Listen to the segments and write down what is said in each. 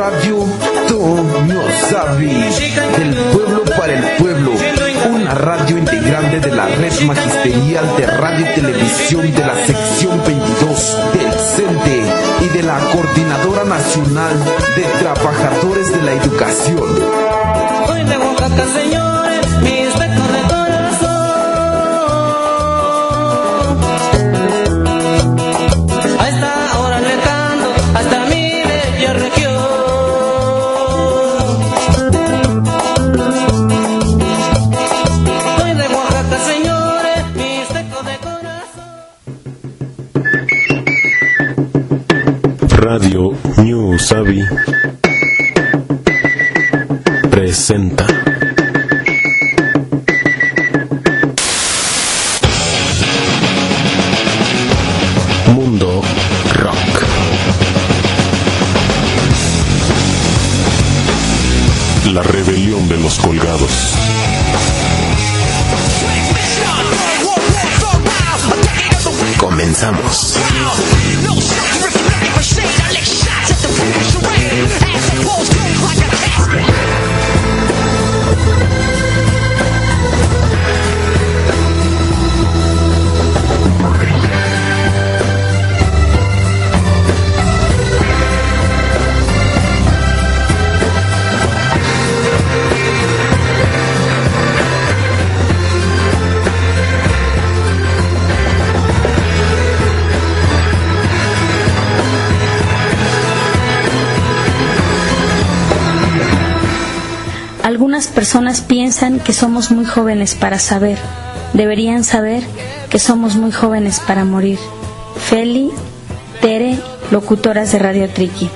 Radio Toñosabi, del pueblo para el pueblo, una radio integrante de la red magisterial de radio y televisión de la sección 22 del CENTE y de la Coordinadora Nacional de Trabajadores de la Educación. Soy de Oaxaca, señores, mis becos de corazón. A esta hora le canto hasta mi bella región. Soy de Oaxaca, señores, mis becos de corazón. Radio New Sabi presenta Mundo Rock. La rebelión de los colgados. Comenzamos. Algunas personas piensan que somos muy jóvenes para saber. Deberían saber que somos muy jóvenes para morir. Feli, Tere, locutoras de Radio Triqui.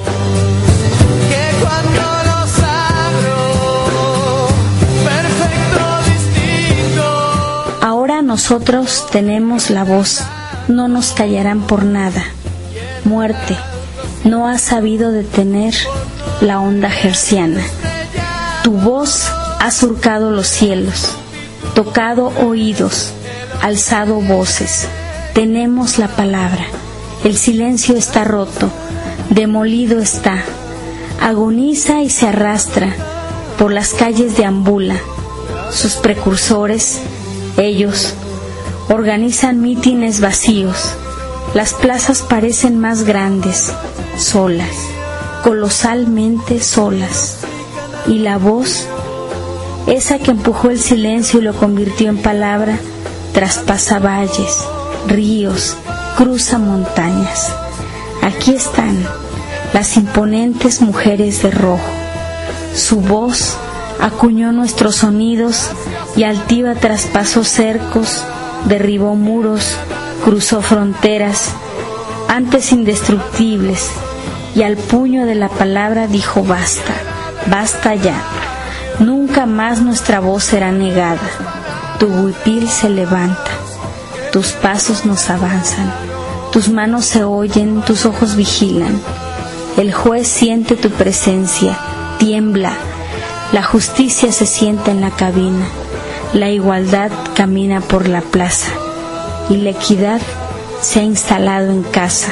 Ahora nosotros tenemos la voz. No nos callarán por nada. Muerte, no has sabido detener la onda hertziana. Tu voz ha surcado los cielos, tocado oídos, alzado voces. Tenemos la palabra. El silencio está roto, demolido está. Agoniza y se arrastra, por las calles deambula. Sus precursores, ellos, organizan mítines vacíos. Las plazas parecen más grandes, solas, colosalmente solas. Y la voz, esa que empujó el silencio y lo convirtió en palabra, traspasa valles, ríos, cruza montañas. Aquí están las imponentes mujeres de rojo. Su voz acuñó nuestros sonidos y altiva traspasó cercos, derribó muros, cruzó fronteras, antes indestructibles, y al puño de la palabra dijo basta. Basta ya, nunca más nuestra voz será negada. Tu huipil se levanta, tus pasos nos avanzan, tus manos se oyen, tus ojos vigilan. El juez siente tu presencia, tiembla, la justicia se sienta en la cabina, la igualdad camina por la plaza y la equidad se ha instalado en casa.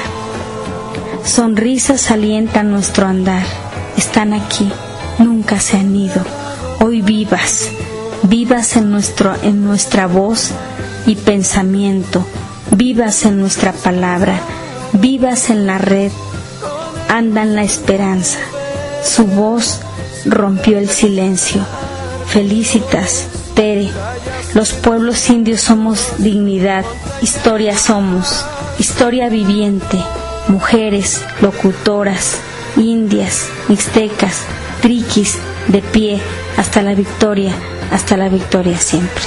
Sonrisas alientan nuestro andar, están aquí. Nunca se han ido, hoy vivas, vivas en nuestra voz y pensamiento, vivas en nuestra palabra, vivas en la red, andan la esperanza. Su voz rompió el silencio. Felicitas, Tere, los pueblos indios somos dignidad, historia somos, historia viviente, mujeres, locutoras, indias, mixtecas, triquis, de pie, hasta la victoria siempre.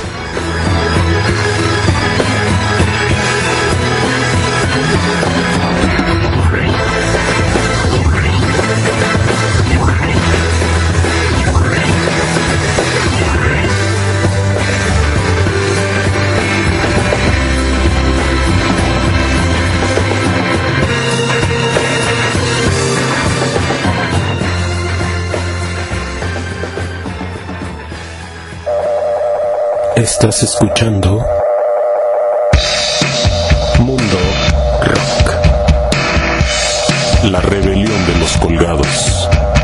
Estás escuchando Mundo Rock, la rebelión de los colgados.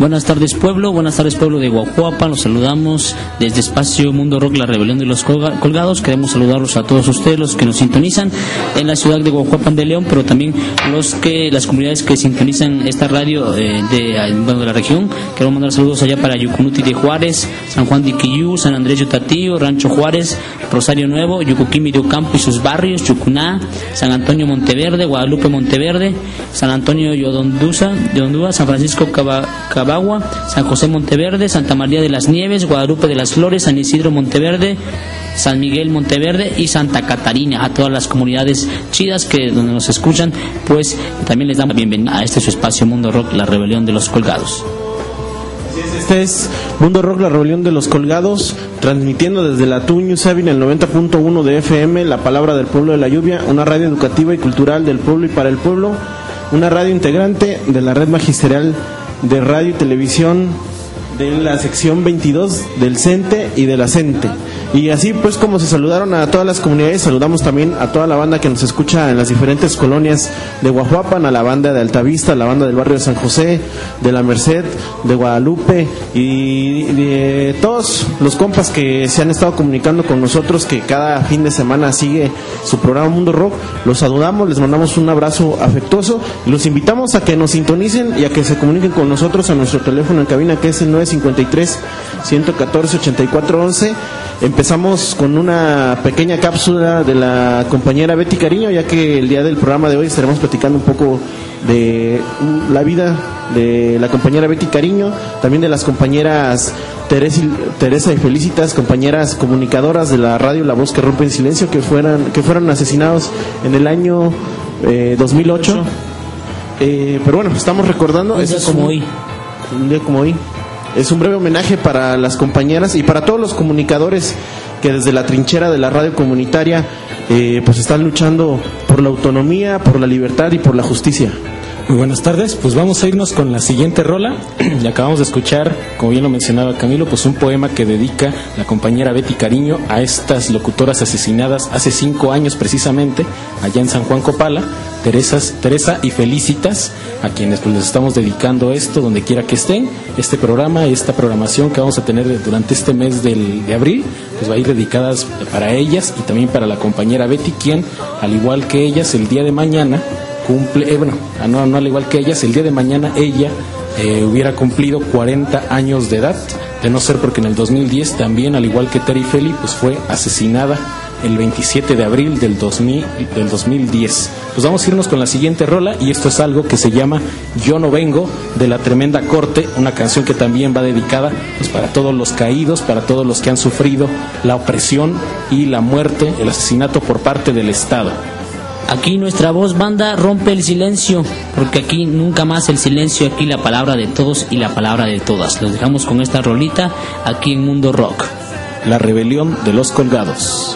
Buenas tardes pueblo de Guajuapan, los saludamos desde Espacio Mundo Rock, la rebelión de los colgados. Queremos saludarlos a todos ustedes, los que nos sintonizan en la ciudad de Guajuapan de León, pero también las comunidades que sintonizan esta radio de la región. Queremos mandar saludos allá para Yucunuti de Juárez, San Juan de Iquiyú, San Andrés Yotatío, Rancho Juárez, Rosario Nuevo, Yucuquimi de Ocampo y sus barrios, Yucuná, San Antonio Monteverde, Guadalupe Monteverde, San Antonio Yodondúa, San Francisco Cabagua, San José Monteverde, Santa María de las Nieves, Guadalupe de las Flores, San Isidro Monteverde, San Miguel Monteverde y Santa Catarina. A todas las comunidades chidas donde nos escuchan, pues también les damos la bienvenida a su espacio Mundo Rock, la rebelión de los colgados. Este es Mundo Rock, la rebelión de los colgados, transmitiendo desde la Tuñu Sabin, el 90.1 de FM, la palabra del pueblo de la lluvia, una radio educativa y cultural del pueblo y para el pueblo, una radio integrante de la red magisterial de radio y televisión de la sección 22 del CENTE y de la CENTE. Y así pues como se saludaron a todas las comunidades, saludamos también a toda la banda que nos escucha en las diferentes colonias de Guajuapan, a la banda de Altavista, a la banda del barrio de San José, de la Merced, de Guadalupe y de todos los compas que se han estado comunicando con nosotros, que cada fin de semana sigue su programa Mundo Rock. Los saludamos, les mandamos un abrazo afectuoso y los invitamos a que nos sintonicen y a que se comuniquen con nosotros a nuestro teléfono en cabina, que es el 953-114-8411. Empezamos con una pequeña cápsula de la compañera Betty Cariño, ya que el día del programa de hoy estaremos platicando un poco de la vida de la compañera Betty Cariño, también de las compañeras Teresa y Felicitas, compañeras comunicadoras de la radio La Voz que Rompe el Silencio, que fueron asesinados en el año 2008. Pero bueno, estamos recordando, un día como hoy. Es un breve homenaje para las compañeras y para todos los comunicadores que desde la trinchera de la radio comunitaria pues están luchando por la autonomía, por la libertad y por la justicia. Muy buenas tardes, pues vamos a irnos con la siguiente rola. Y acabamos de escuchar, como bien lo mencionaba Camilo, pues un poema que dedica la compañera Betty Cariño a estas locutoras asesinadas hace 5 años precisamente, allá en San Juan Copala, Teresa y Felicitas, a quienes pues les estamos dedicando esto, donde quiera que estén. Este programa, esta programación que vamos a tener durante este mes de abril, pues va a ir dedicadas para ellas y también para la compañera Betty, quien, al igual que ellas, el día de mañana cumple, no al igual que ellas, el día de mañana ella hubiera cumplido 40 años de edad, de no ser porque en el 2010 también, al igual que Terry Feli, pues fue asesinada el 27 de abril del 2010. Pues vamos a irnos con la siguiente rola, y esto es algo que se llama Yo no vengo, de La Tremenda Corte, una canción que también va dedicada pues para todos los caídos, para todos los que han sufrido la opresión y la muerte, el asesinato por parte del Estado. Aquí nuestra voz, banda, rompe el silencio, porque aquí nunca más el silencio, aquí la palabra de todos y la palabra de todas. Los dejamos con esta rolita aquí en Mundo Rock. La rebelión de los colgados.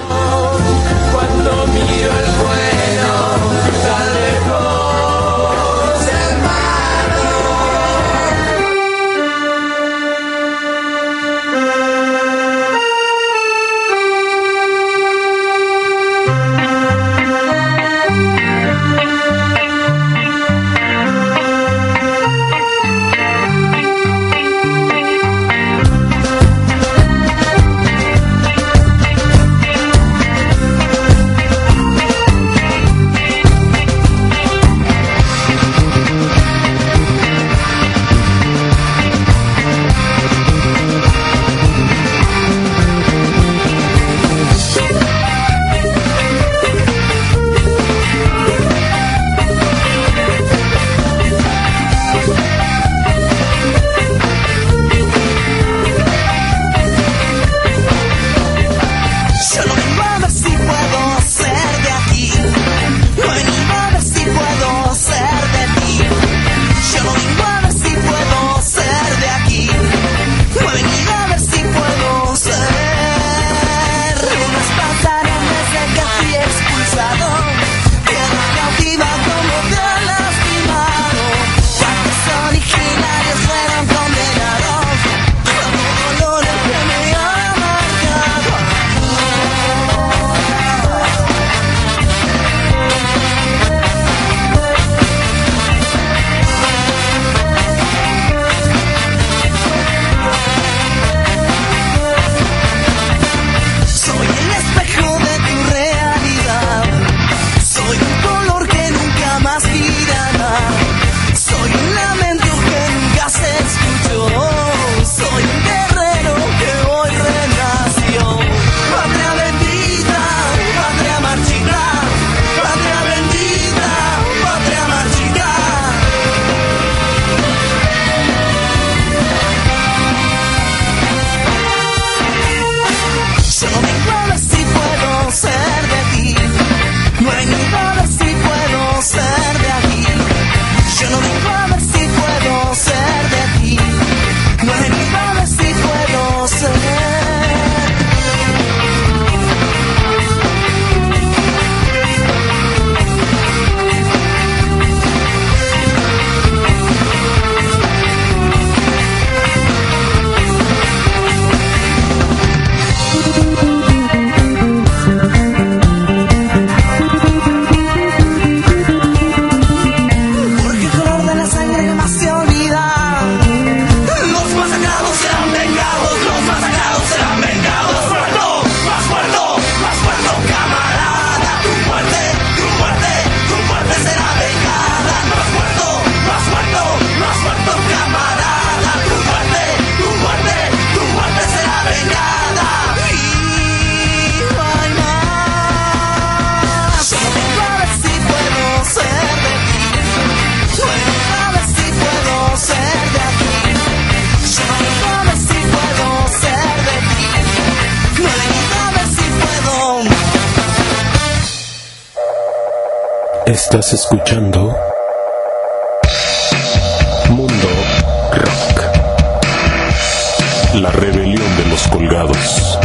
Estás escuchando Mundo Rock, la rebelión de los colgados.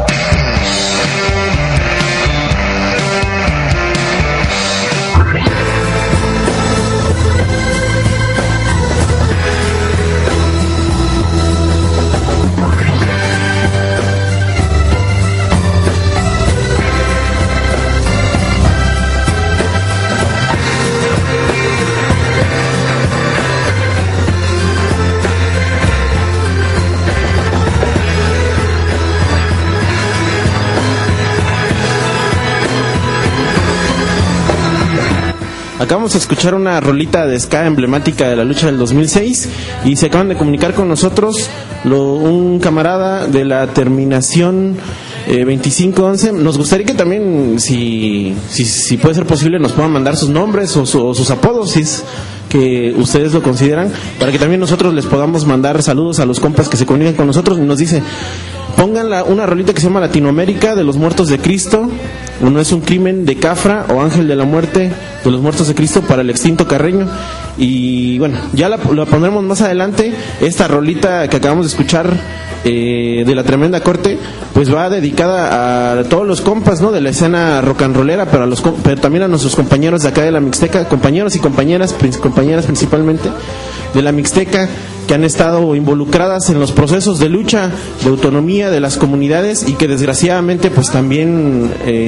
Acabamos de escuchar una rolita de ska emblemática de la lucha del 2006 y se acaban de comunicar con nosotros un camarada de la terminación 2511. Nos gustaría que también, si puede ser posible, nos puedan mandar sus nombres o sus apodos, si es que ustedes lo consideran, para que también nosotros les podamos mandar saludos a los compas que se comunican con nosotros. Y nos dice: pongan una rolita que se llama Latinoamérica de los Muertos de Cristo, No es un crimen, de Cafra, o Ángel de la Muerte de los Muertos de Cristo para el extinto Carreño. Y bueno, ya la pondremos más adelante. Esta rolita que acabamos de escuchar de la Tremenda Corte, pues va dedicada a todos los compas, ¿no?, de la escena rock and rollera, pero también a nuestros compañeros de acá de la Mixteca, compañeros y compañeras principalmente de la Mixteca, que han estado involucradas en los procesos de lucha, de autonomía de las comunidades, y que desgraciadamente pues también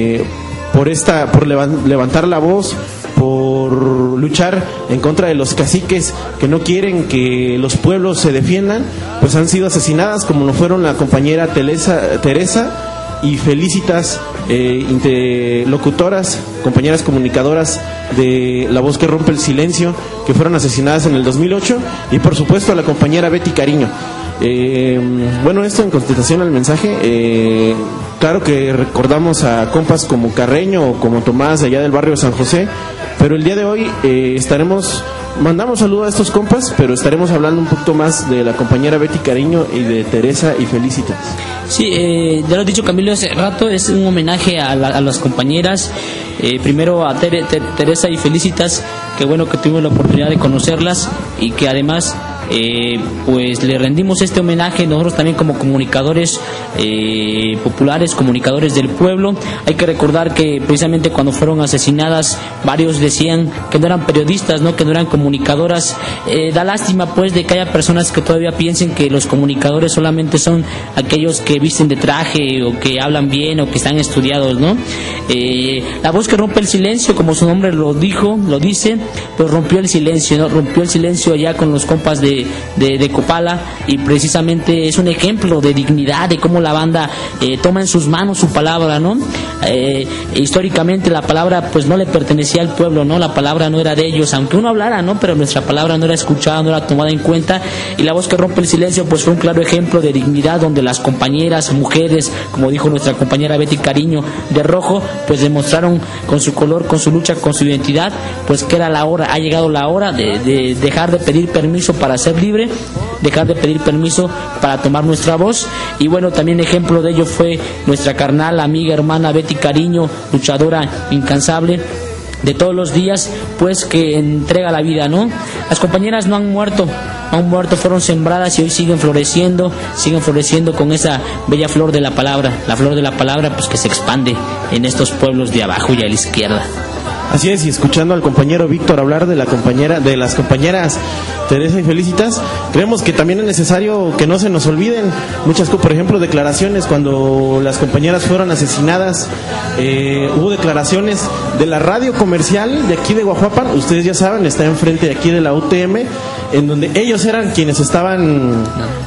por levantar la voz, por luchar en contra de los caciques que no quieren que los pueblos se defiendan, pues han sido asesinadas, como lo fueron la compañera Teresa y Felicitas, locutoras, compañeras comunicadoras de La Voz que Rompe el Silencio, que fueron asesinadas en el 2008, y por supuesto a la compañera Betty Cariño. Bueno, esto en contestación al mensaje, claro que recordamos a compas como Carreño o como Tomás de allá del barrio de San José, pero el día de hoy mandamos saludo a estos compas, pero estaremos hablando un poquito más de la compañera Betty Cariño y de Teresa y Felicitas. Sí, ya lo he dicho Camilo hace rato, es un homenaje a las compañeras, primero a Teresa y Felicitas, que bueno que tuvimos la oportunidad de conocerlas y que además pues le rendimos este homenaje nosotros también como comunicadores populares, comunicadores del pueblo. Hay que recordar que precisamente cuando fueron asesinadas varios decían que no eran periodistas, ¿no?, que no eran comunicadoras. Da lástima pues de que haya personas que todavía piensen que los comunicadores solamente son aquellos que visten de traje o que hablan bien o que están estudiados, ¿no? La voz que rompe el silencio, como su nombre lo dice, pues rompió el silencio, ¿no? Rompió el silencio allá con los compas de Copala, y precisamente es un ejemplo de dignidad, de cómo la banda toma en sus manos su palabra, ¿no? Históricamente la palabra pues no le pertenecía al pueblo, ¿no? La palabra no era de ellos, aunque uno hablara, ¿no?, pero nuestra palabra no era escuchada, no era tomada en cuenta, y La Voz que Rompe el Silencio pues fue un claro ejemplo de dignidad, donde las compañeras, mujeres, como dijo nuestra compañera Betty Cariño de rojo, pues demostraron con su color, con su lucha, con su identidad, pues que era la hora, ha llegado la hora de dejar de pedir permiso para ser libre, dejar de pedir permiso para tomar nuestra voz. Y bueno, también ejemplo de ello fue nuestra carnal, amiga, hermana Betty Cariño, luchadora incansable de todos los días, pues que entrega la vida, ¿no? Las compañeras no han muerto, fueron sembradas y hoy siguen floreciendo con esa bella flor de la palabra, pues que se expande en estos pueblos de abajo y a la izquierda. Así es, y escuchando al compañero Víctor hablar de las compañeras Teresa y Felicitas, creemos que también es necesario que no se nos olviden muchas cosas. Por ejemplo, declaraciones cuando las compañeras fueron asesinadas, hubo declaraciones de la radio comercial de aquí de Guajuapan, ustedes ya saben, está enfrente de aquí de la UTM, en donde ellos eran quienes estaban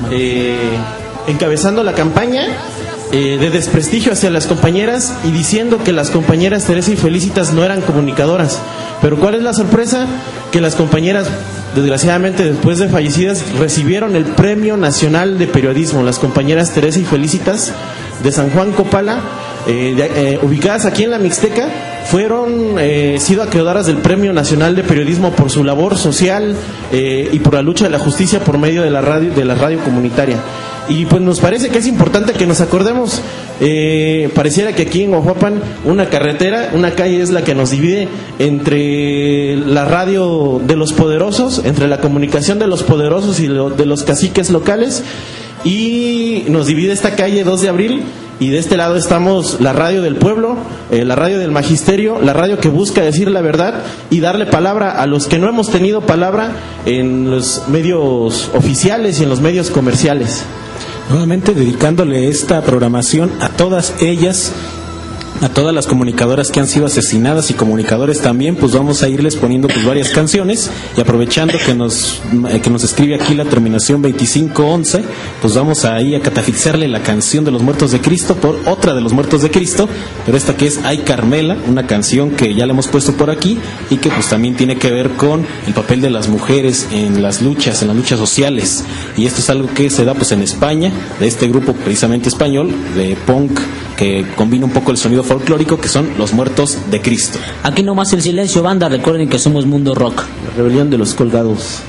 encabezando la campaña de desprestigio hacia las compañeras y diciendo que las compañeras Teresa y Felicitas no eran comunicadoras. Pero ¿cuál es la sorpresa? Que las compañeras, desgraciadamente después de fallecidas, recibieron el Premio Nacional de Periodismo. Las compañeras Teresa y Felicitas de San Juan Copala, ubicadas aquí en la Mixteca, fueron sido acreedoras del Premio Nacional de Periodismo por su labor social y por la lucha de la justicia por medio de la radio comunitaria. Y pues nos parece que es importante que nos acordemos. Pareciera que aquí en Oaxapan una carretera, una calle es la que nos divide entre la radio de los poderosos, entre la comunicación de los poderosos y de los caciques locales, y nos divide esta calle 2 de abril. Y de este lado estamos la radio del pueblo, la radio del magisterio, la radio que busca decir la verdad y darle palabra a los que no hemos tenido palabra en los medios oficiales y en los medios comerciales. Nuevamente dedicándole esta programación a todas ellas, a todas las comunicadoras que han sido asesinadas y comunicadores también, pues vamos a irles poniendo pues varias canciones, y aprovechando que nos escribe aquí la terminación 2511, pues vamos a ir a catafixarle la canción de los Muertos de Cristo por otra de los Muertos de Cristo, pero esta que es Ay Carmela, una canción que ya la hemos puesto por aquí y que pues también tiene que ver con el papel de las mujeres en las luchas sociales, y esto es algo que se da pues en España, de este grupo precisamente español de punk que combina un poco el sonido folclórico, que son los Muertos de Cristo. Aquí nomás el silencio, banda, recuerden que somos Mundo Rock. La rebelión de los colgados.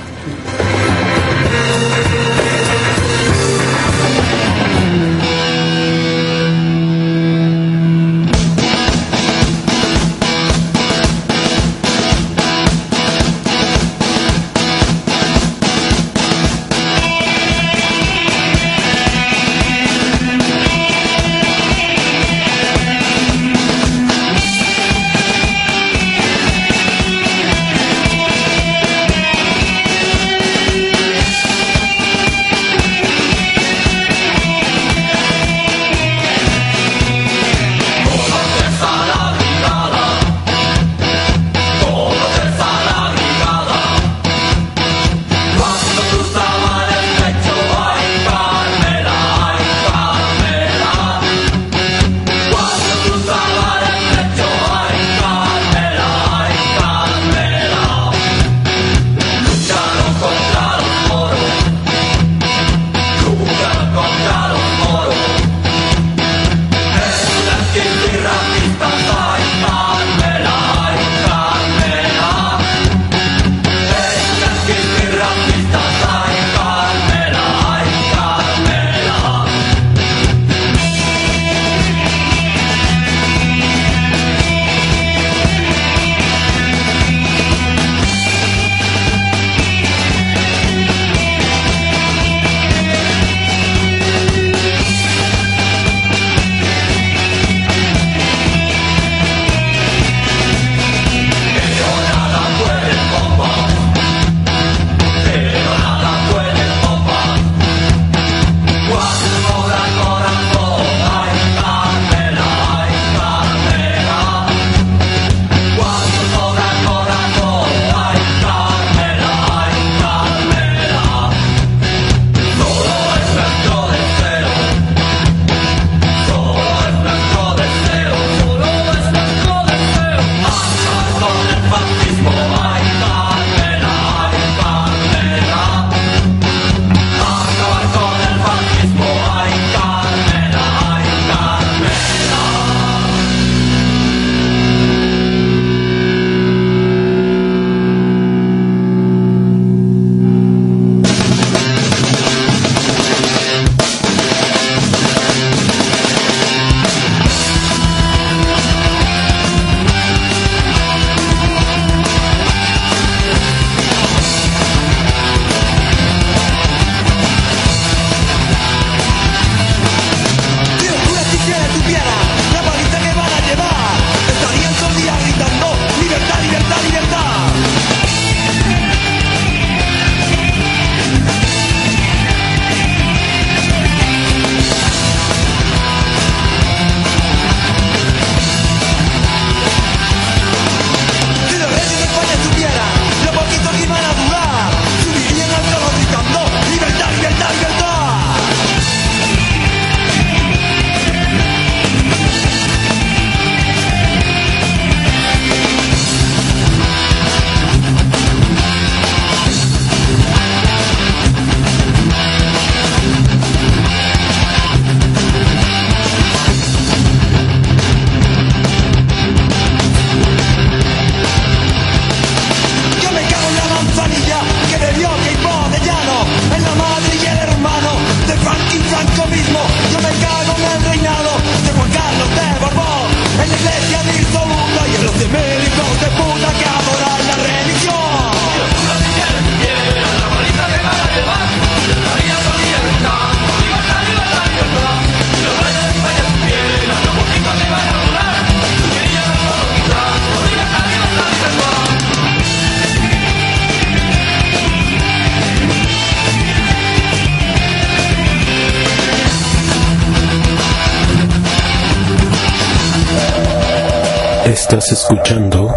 Estás escuchando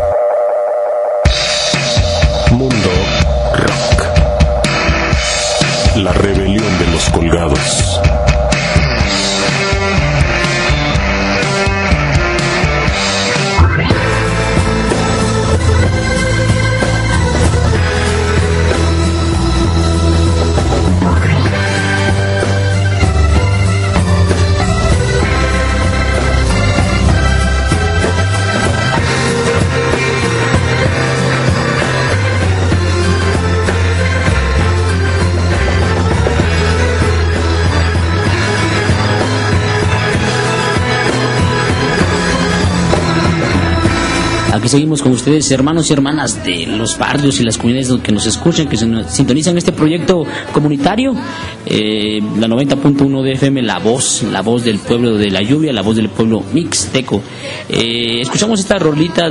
Mundo Rock, la rebelión de los colgados. Aquí seguimos con ustedes, hermanos y hermanas de los barrios y las comunidades que nos escuchan, que se sintonizan este proyecto comunitario, la 90.1 de FM, la voz del pueblo de la lluvia, la voz del pueblo mixteco. Escuchamos esta rolita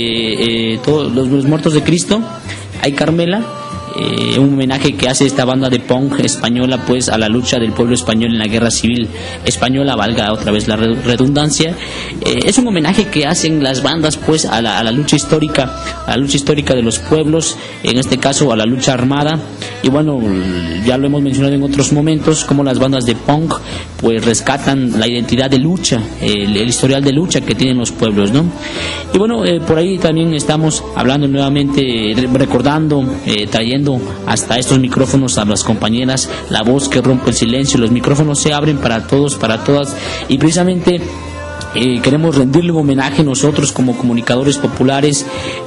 de todos los muertos de Cristo, Ay Carmela, un homenaje que hace esta banda de punk española pues a la lucha del pueblo español en la guerra civil española, valga otra vez la redundancia. Es un homenaje que hacen las bandas pues a la lucha histórica, de los pueblos, en este caso a la lucha armada. Y bueno, ya lo hemos mencionado en otros momentos, como las bandas de punk pues rescatan la identidad de lucha, el historial de lucha que tienen los pueblos, ¿no? Y bueno, por ahí también estamos hablando nuevamente, recordando, trayendo hasta estos micrófonos a las compañeras, la voz que rompe el silencio. Los micrófonos se abren para todos, para todas, y precisamente queremos rendirle un homenaje nosotros como comunicadores populares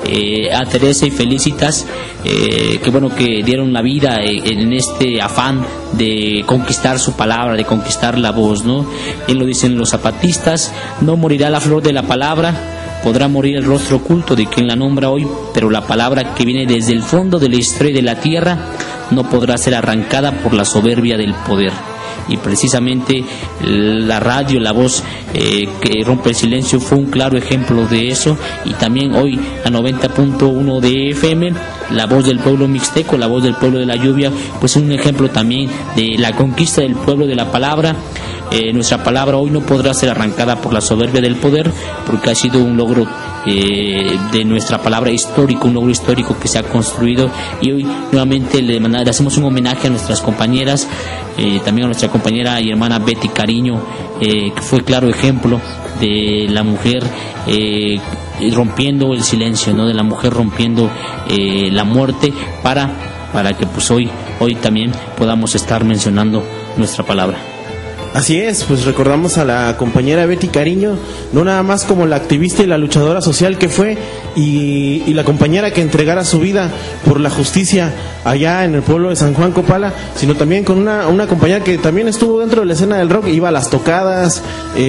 a Teresa y Felicitas, que bueno, que dieron la vida en este afán de conquistar su palabra, de conquistar la voz, ¿no? Bien lo dicen los zapatistas: no morirá la flor de la palabra, podrá morir el rostro oculto de quien la nombra hoy, pero la palabra que viene desde el fondo de la historia de la tierra no podrá ser arrancada por la soberbia del poder. Y precisamente la radio, la voz que rompe el silencio fue un claro ejemplo de eso. Y también hoy a 90.1 de FM, la voz del pueblo mixteco, la voz del pueblo de la lluvia, pues es un ejemplo también de la conquista del pueblo de la palabra. Nuestra palabra hoy no podrá ser arrancada por la soberbia del poder, porque ha sido un logro de nuestra palabra histórico, un logro histórico que se ha construido. Y hoy nuevamente le hacemos un homenaje a nuestras compañeras, también a nuestra compañera y hermana Betty Cariño, que fue claro ejemplo de la mujer rompiendo el silencio, ¿no? De la mujer rompiendo la muerte para que pues hoy también podamos estar mencionando nuestra palabra. Así es, pues recordamos a la compañera Betty Cariño, no nada más como la activista y la luchadora social que fue, y la compañera que entregara su vida por la justicia allá en el pueblo de San Juan Copala, sino también con una compañera que también estuvo dentro de la escena del rock, iba a las tocadas.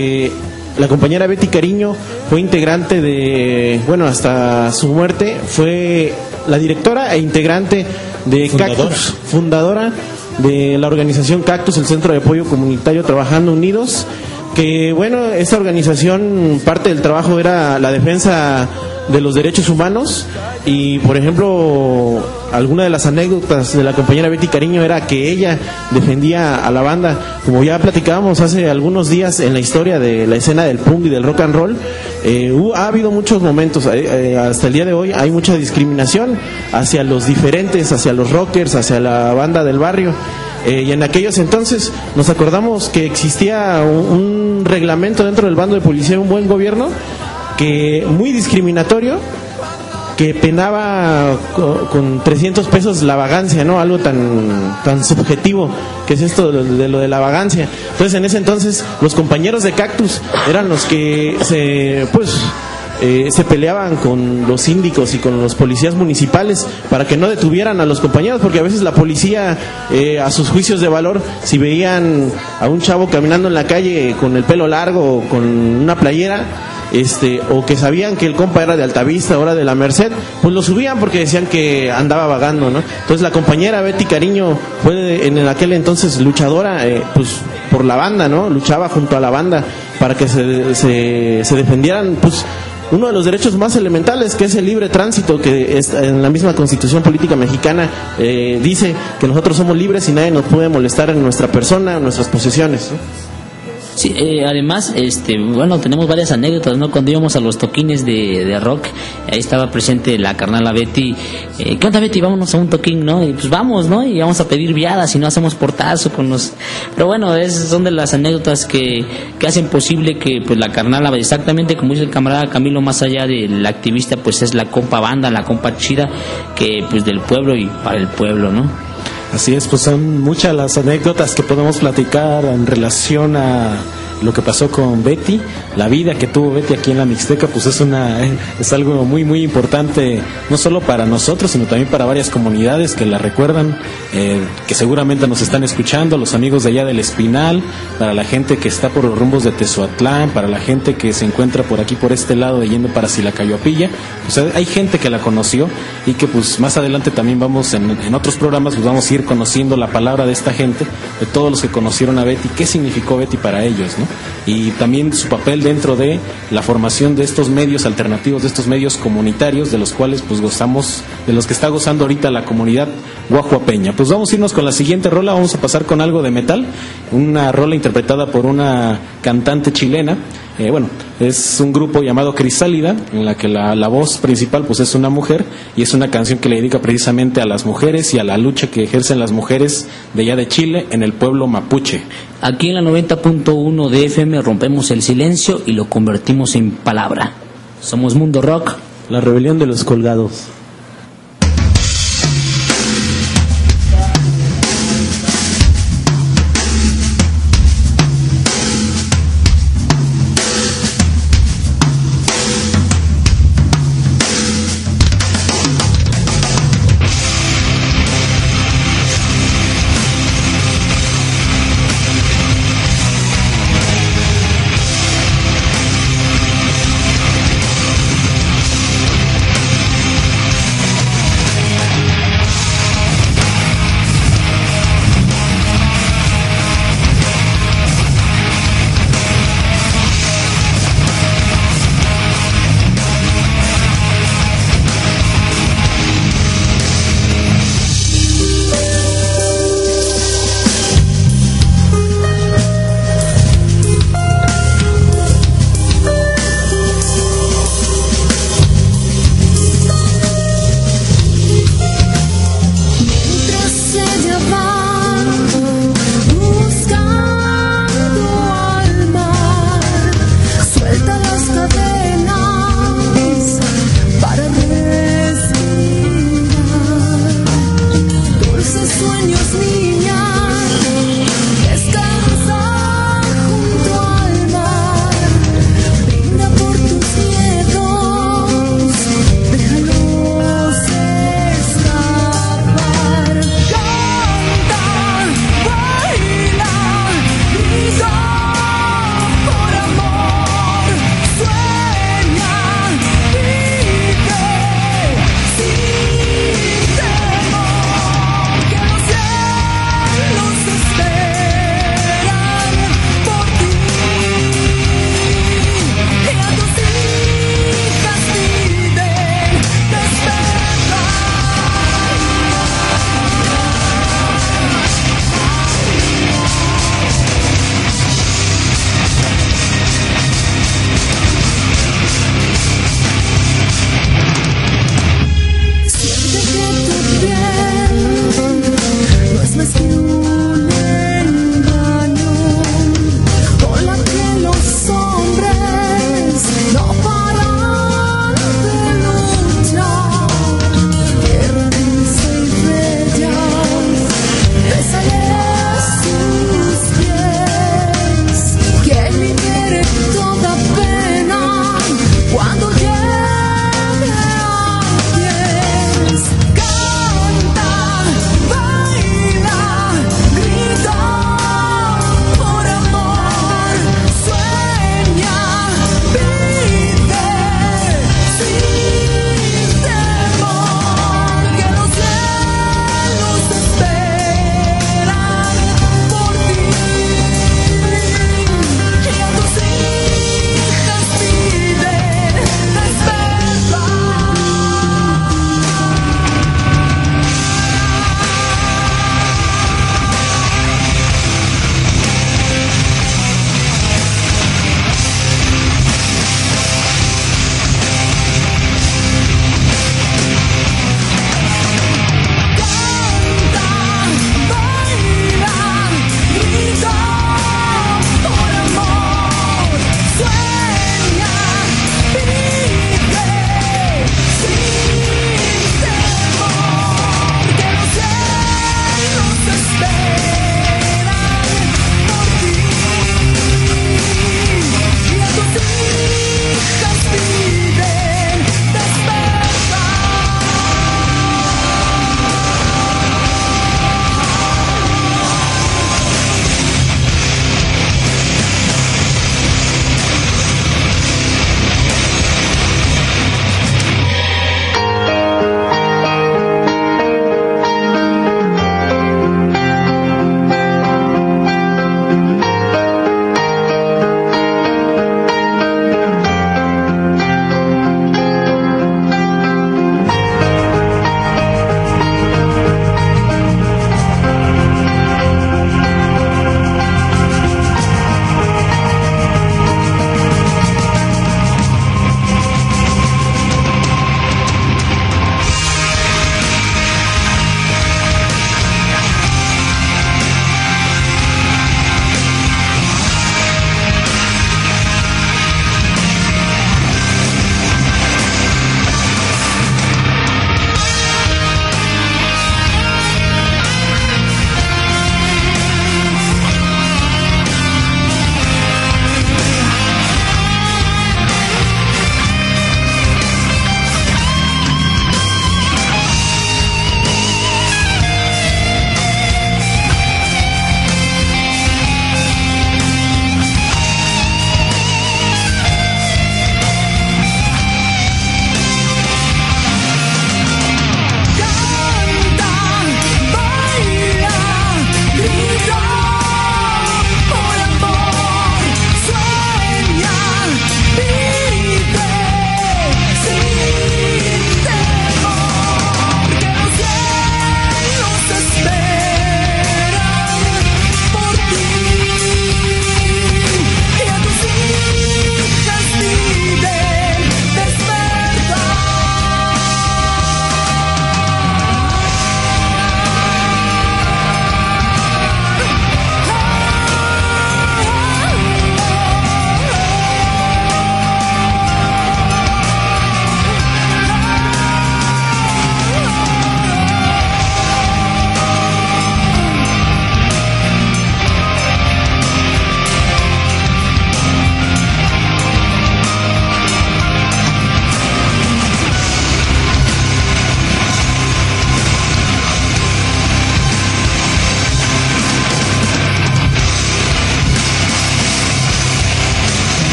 La compañera Betty Cariño fue integrante de, bueno, hasta su muerte, fue la directora e integrante de Cactus, fundadora de la organización Cactus, el Centro de Apoyo Comunitario Trabajando Unidos, que bueno, esta organización, parte del trabajo era la defensa de los derechos humanos. Y por ejemplo, alguna de las anécdotas de la compañera Betty Cariño era que ella defendía a la banda, como ya platicábamos hace algunos días en la historia de la escena del punk y del rock and roll. Ha habido muchos momentos, hasta el día de hoy hay mucha discriminación hacia los diferentes, hacia los rockers, hacia la banda del barrio. Y en aquellos entonces nos acordamos que existía un reglamento dentro del bando de policía, un buen gobierno, que muy discriminatorio, que penaba con 300 pesos la vagancia, ¿no? Algo tan subjetivo que es esto de lo de la vagancia. Entonces, en ese entonces, los compañeros de Cactus eran los que se peleaban con los síndicos y con los policías municipales para que no detuvieran a los compañeros, porque a veces la policía, a sus juicios de valor, si veían a un chavo caminando en la calle con el pelo largo o con una playera, o que sabían que el compa era de Altavista o era de la Merced, pues lo subían porque decían que andaba vagando, ¿no? Entonces la compañera Betty Cariño fue en aquel entonces luchadora, pues por la banda, ¿no? Luchaba junto a la banda para que se defendieran, pues, uno de los derechos más elementales, que es el libre tránsito, que en la misma Constitución Política Mexicana dice que nosotros somos libres y nadie nos puede molestar en nuestra persona, en nuestras posesiones, ¿no? Sí, además, bueno, tenemos varias anécdotas, ¿no? Cuando íbamos a los toquines de rock, ahí estaba presente la carnala Betty. ¿Qué onda, Betty? Vámonos a un toquín, ¿no? Y pues vamos, ¿no? Y vamos a pedir viadas y no hacemos portazo con los... Pero bueno, son de las anécdotas que hacen posible que pues la carnala, exactamente como dice el camarada Camilo, más allá del activista, pues es la compa banda, la compa chida, que pues del pueblo y para el pueblo, ¿no? Así es, pues son muchas las anécdotas que podemos platicar en relación a lo que pasó con Betty, la vida que tuvo Betty aquí en la Mixteca, pues es algo muy muy importante, no solo para nosotros, sino también para varias comunidades que la recuerdan, que seguramente nos están escuchando, los amigos de allá del Espinal, para la gente que está por los rumbos de Tezoatlán, para la gente que se encuentra por aquí por este lado de yendo para Silacayopilla, pues hay gente que la conoció y que pues más adelante también vamos en otros programas, pues vamos a ir conociendo la palabra de esta gente, de todos los que conocieron a Betty, qué significó Betty para ellos, ¿no? Y también su papel dentro de la formación de estos medios alternativos, de estos medios comunitarios, de los cuales pues gozamos, de los que está gozando ahorita la comunidad guajuapeña. Pues vamos a irnos con la siguiente rola, vamos a pasar con algo de metal, una rola interpretada por una cantante chilena. Bueno, es un grupo llamado Crisálida, en la que la voz principal pues es una mujer, y es una canción que le dedica precisamente a las mujeres y a la lucha que ejercen las mujeres de allá de Chile en el pueblo mapuche. Aquí en la 90.1 de FM rompemos el silencio y lo convertimos en palabra. Somos Mundo Rock, la rebelión de los colgados.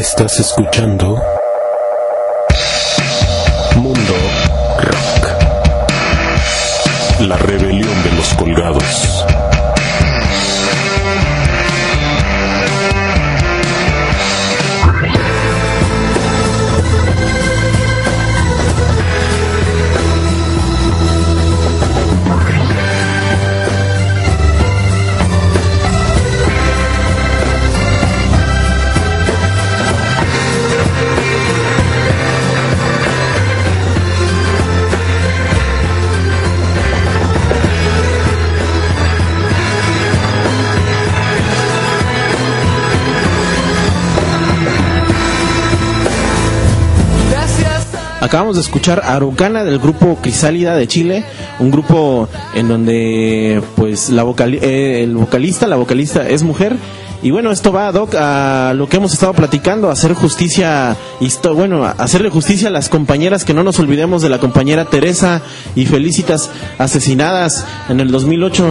Estás escuchando Mundo Rock, la rebelión de los colgados. Acabamos de escuchar Araucana del grupo Crisálida de Chile, un grupo en donde pues la vocalista es mujer. Y bueno, esto va ad hoc a lo que hemos estado platicando, hacerle justicia a las compañeras, que no nos olvidemos de la compañera Teresa y Felicitas, asesinadas en el 2008.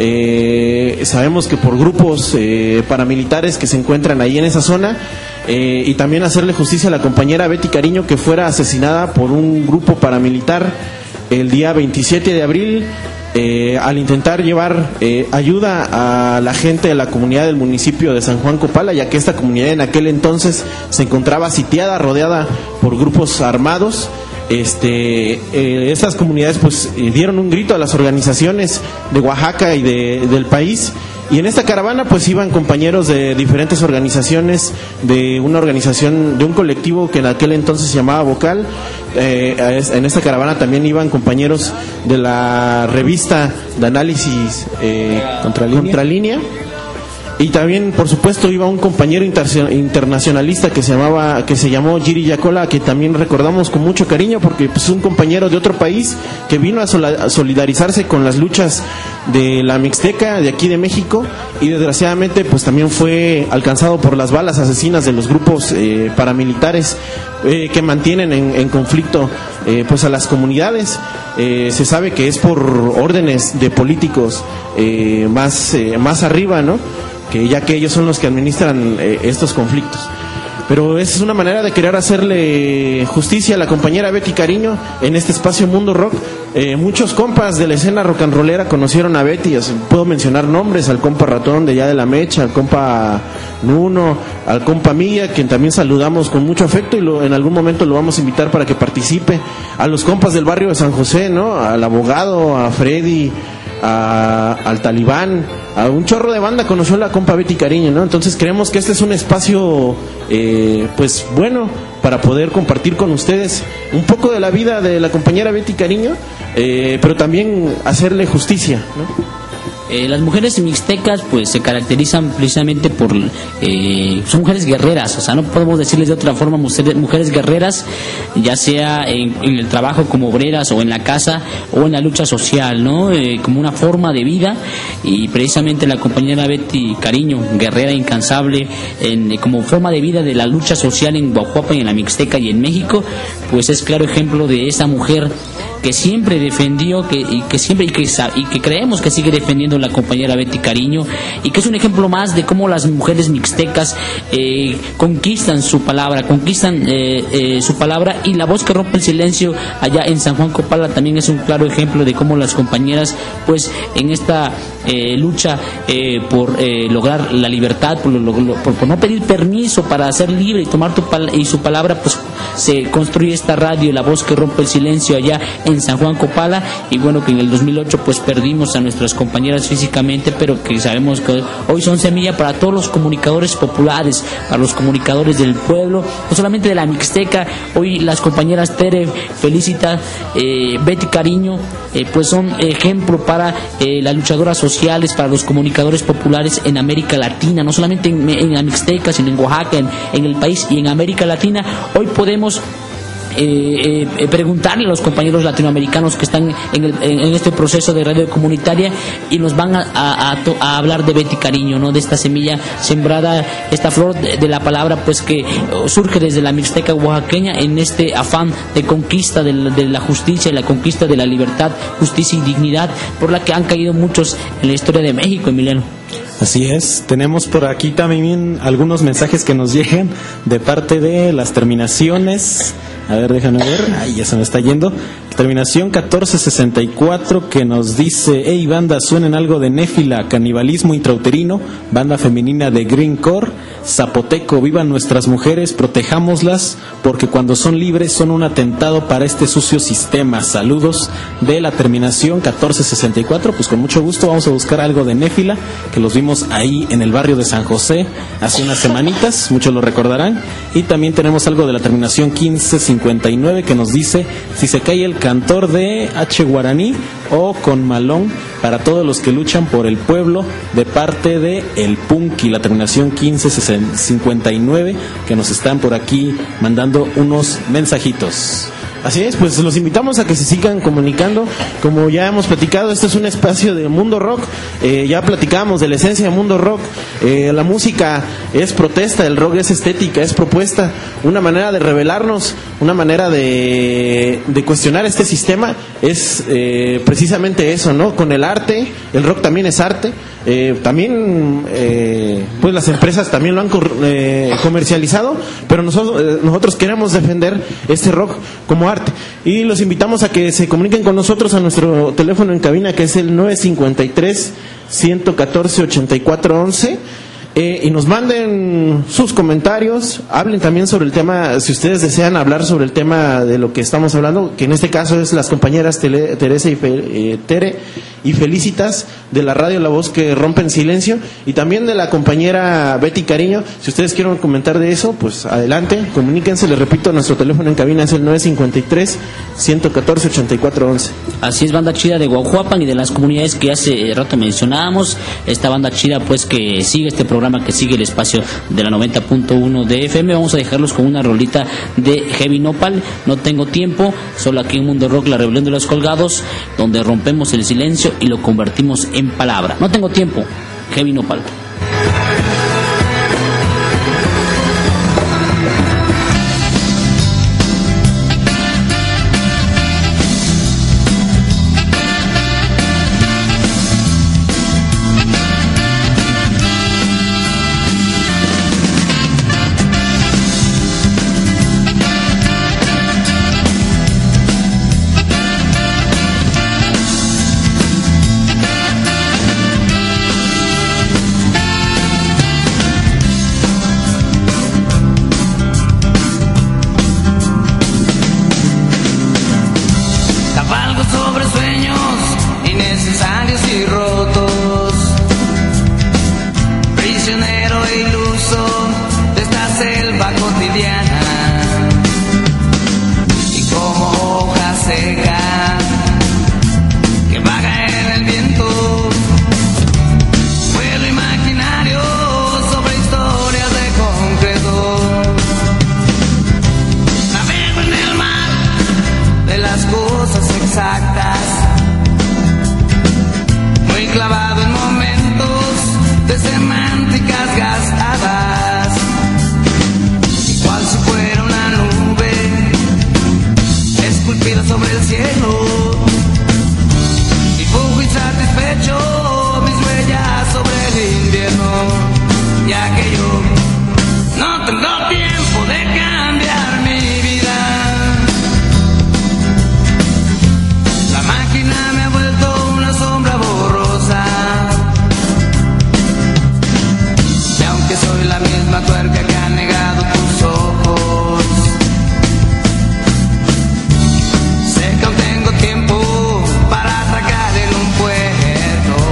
Sabemos que por grupos paramilitares que se encuentran ahí en esa zona. Y también hacerle justicia a la compañera Betty Cariño, que fuera asesinada por un grupo paramilitar el día 27 de abril, al intentar llevar ayuda a la gente de la comunidad del municipio de San Juan Copala, ya que esta comunidad en aquel entonces se encontraba sitiada, rodeada por grupos armados. Estas comunidades pues dieron un grito a las organizaciones de Oaxaca y del país. Y en esta caravana pues iban compañeros de diferentes organizaciones, de una organización, de un colectivo que en aquel entonces se llamaba Vocal. En esta caravana también iban compañeros de la revista de análisis Contralínea. Y también, por supuesto, iba un compañero internacionalista que se llamó Giri Yacola, que también recordamos con mucho cariño, porque pues, es un compañero de otro país que vino a solidarizarse con las luchas de la Mixteca de aquí de México, y desgraciadamente pues también fue alcanzado por las balas asesinas de los grupos paramilitares que mantienen en conflicto pues a las comunidades. Se sabe que es por órdenes de políticos más arriba, ¿no? Ya que ellos son los que administran estos conflictos. Pero esa es una manera de querer hacerle justicia a la compañera Betty Cariño en este espacio Mundo Rock. Muchos compas de la escena rock and rollera conocieron a Betty. Puedo mencionar nombres: al compa Ratón de Ya de la Mecha, al compa Nuno, al compa Milla, quien también saludamos con mucho afecto, y en algún momento lo vamos a invitar para que participe. A los compas del barrio de San José, ¿no? Al abogado, a Freddy, al Talibán, a un chorro de banda conoció la compa Betty Cariño, ¿no? Entonces creemos que este es un espacio pues bueno para poder compartir con ustedes un poco de la vida de la compañera Betty Cariño, pero también hacerle justicia, ¿no? Las mujeres mixtecas pues se caracterizan precisamente por son mujeres guerreras, o sea, no podemos decirles de otra forma, mujeres guerreras, ya sea en el trabajo como obreras, o en la casa, o en la lucha social, ¿no? Como una forma de vida. Y precisamente la compañera Betty Cariño, guerrera incansable como forma de vida de la lucha social en Guajuapan, en la Mixteca y en México, pues es claro ejemplo de esa mujer que siempre defendió y que creemos que sigue defendiendo la compañera Betty Cariño, y que es un ejemplo más de cómo las mujeres mixtecas conquistan su palabra, y la voz que rompe el silencio allá en San Juan Copala también es un claro ejemplo de cómo las compañeras pues en esta lucha por lograr la libertad, por no pedir permiso para ser libre y tomar su palabra, pues se construye esta radio, La Voz que Rompe el Silencio, allá en San Juan Copala. Y bueno, que en el 2008 pues perdimos a nuestras compañeras físicamente, pero que sabemos que hoy son semilla para todos los comunicadores populares, para los comunicadores del pueblo, no solamente de la Mixteca. Hoy las compañeras Tere, Felicitas, Betty Cariño pues son ejemplo para las luchadoras sociales, para los comunicadores populares en América Latina, no solamente en la Mixteca, sino en Oaxaca, en el país y en América Latina. Hoy podemos preguntarle a los compañeros latinoamericanos que están en este proceso de radio comunitaria, y nos van a hablar de Betty Cariño, ¿no? De esta semilla sembrada, esta flor de la palabra, pues que surge desde la Mixteca oaxaqueña en este afán de conquista de la justicia y la conquista de la libertad, justicia y dignidad, por la que han caído muchos en la historia de México, Emiliano. Así es, tenemos por aquí también algunos mensajes que nos llegan de parte de las terminaciones. A ver, déjame ver, ay, ya se me está yendo. Terminación 1464 que nos dice: hey banda, suenen algo de Néfila, canibalismo intrauterino, banda femenina de Greencore, zapoteco, vivan nuestras mujeres, protejámoslas, porque cuando son libres son un atentado para este sucio sistema. Saludos de la terminación 1464, pues con mucho gusto vamos a buscar algo de Néfila, que los vimos ahí en el barrio de San José hace unas semanitas, muchos lo recordarán. Y también tenemos algo de la terminación 1559 que nos dice: si se cae el cantor de H. Guaraní o con Malón, para todos los que luchan por el pueblo, de parte de El Punky, la terminación 1559, que nos están por aquí mandando unos mensajitos. Así es, pues los invitamos a que se sigan comunicando. Como ya hemos platicado, este es un espacio de Mundo Rock. Ya platicábamos de la esencia de Mundo Rock. La música es protesta, el rock es estética, es propuesta, una manera de rebelarnos, una manera de cuestionar este sistema. Es precisamente eso, ¿no? Con el arte, el rock también es arte. También pues las empresas también lo han comercializado, pero nosotros queremos defender este rock como arte, y los invitamos a que se comuniquen con nosotros a nuestro teléfono en cabina, que es el 953-114-8411, y nos manden sus comentarios, hablen también sobre el tema, si ustedes desean hablar sobre el tema de lo que estamos hablando, que en este caso es las compañeras Teresa y Tere y Felicitas de la radio La Voz que rompen silencio, y también de la compañera Betty Cariño. Si ustedes quieren comentar de eso, pues adelante, comuníquense. Les repito, nuestro teléfono en cabina es el 953-114-8411. Así es, banda chida de Guajuapan y de las comunidades que hace rato mencionábamos. Esta banda chida pues que sigue este programa, que sigue el espacio de la 90.1 de FM. Vamos a dejarlos con una rolita de Heavy Nopal, No Tengo Tiempo, solo aquí en Mundo Rock, la rebelión de los colgados, donde rompemos el silencio y lo convertimos en palabra. No tengo tiempo, Heavy Nopal. Sé que aún tengo tiempo para atracar en un puerto.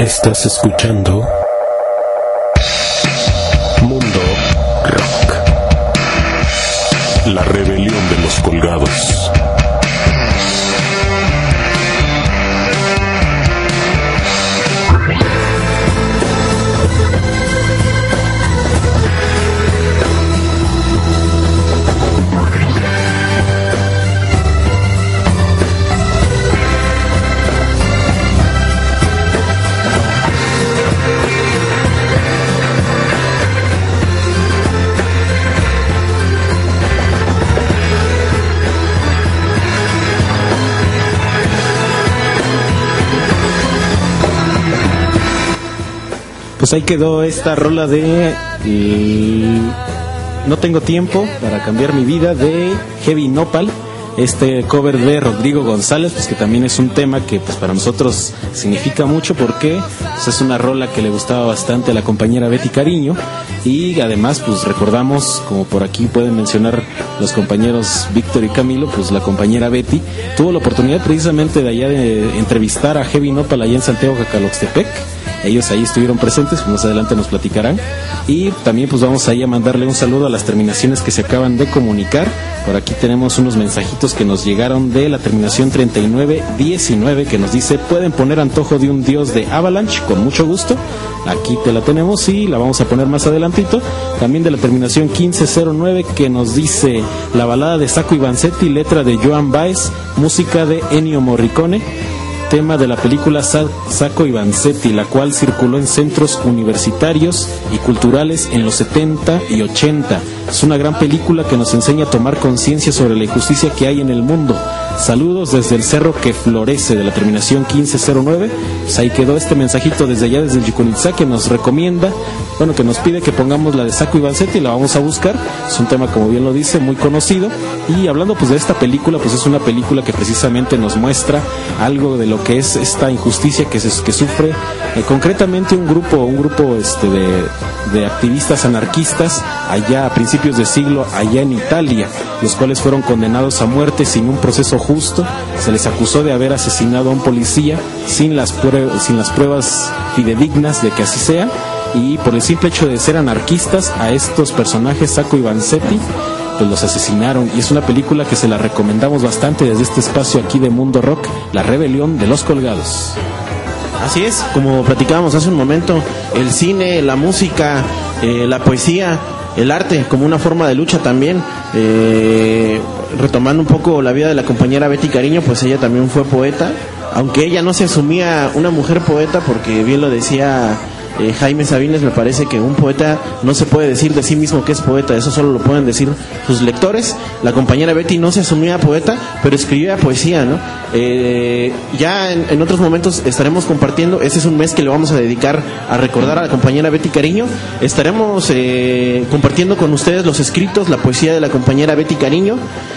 Estás escuchando Mundo Rock, la rebelión de los colgados. Pues ahí quedó esta rola de No tengo tiempo para cambiar mi vida de Heavy Nopal, este cover de Rodrigo González, pues que también es un tema que pues para nosotros significa mucho porque pues, es una rola que le gustaba bastante a la compañera Betty Cariño, y además pues recordamos, como por aquí pueden mencionar los compañeros Víctor y Camilo, pues la compañera Betty tuvo la oportunidad precisamente de allá de entrevistar a Heavy Nopal allá en Santiago Cacaloxtepec. Ellos ahí estuvieron presentes, más adelante nos platicarán. Y también pues vamos ahí a mandarle un saludo a las terminaciones que se acaban de comunicar. Por aquí tenemos unos mensajitos que nos llegaron de la terminación 3919 que nos dice: pueden poner Antojo de un Dios de Avalanche, con mucho gusto. Aquí te la tenemos y la vamos a poner más adelantito. También de la terminación 1509 que nos dice: la balada de Sacco y Vanzetti, letra de Joan Baez, música de Ennio Morricone, tema de la película Sacco y Vanzetti, la cual circuló en centros universitarios y culturales en los 70 y 80. Es una gran película que nos enseña a tomar conciencia sobre la injusticia que hay en el mundo. Saludos desde el cerro que florece, de la terminación 1509. Pues ahí quedó este mensajito desde allá, desde el Yucunitza, que nos recomienda, bueno, que nos pide que pongamos la de Sacco y Vanzetti, la vamos a buscar. Es un tema, como bien lo dice, muy conocido. Y hablando pues de esta película, pues es una película que precisamente nos muestra algo de lo que es esta injusticia que sufre concretamente un grupo de activistas anarquistas allá a principios de siglo, allá en Italia, los cuales fueron condenados a muerte sin un proceso justo. Se les acusó de haber asesinado a un policía sin las pruebas fidedignas de que así sea, y por el simple hecho de ser anarquistas, a estos personajes, Sacco y Vanzetti, pues los asesinaron. Y es una película que se la recomendamos bastante desde este espacio aquí de Mundo Rock, la rebelión de los colgados. Así es, como platicábamos hace un momento, el cine, la música, la poesía, el arte como una forma de lucha también. Retomando un poco la vida de la compañera Betty Cariño, pues ella también fue poeta, aunque ella no se asumía una mujer poeta, porque bien lo decía Jaime Sabines, me parece que un poeta no se puede decir de sí mismo que es poeta, eso solo lo pueden decir sus lectores. La compañera Betty no se asumía poeta, pero escribía poesía, ¿no? Ya en otros momentos estaremos compartiendo. Este es un mes que le vamos a dedicar a recordar a la compañera Betty Cariño. Estaremos compartiendo con ustedes los escritos, la poesía de la compañera Betty Cariño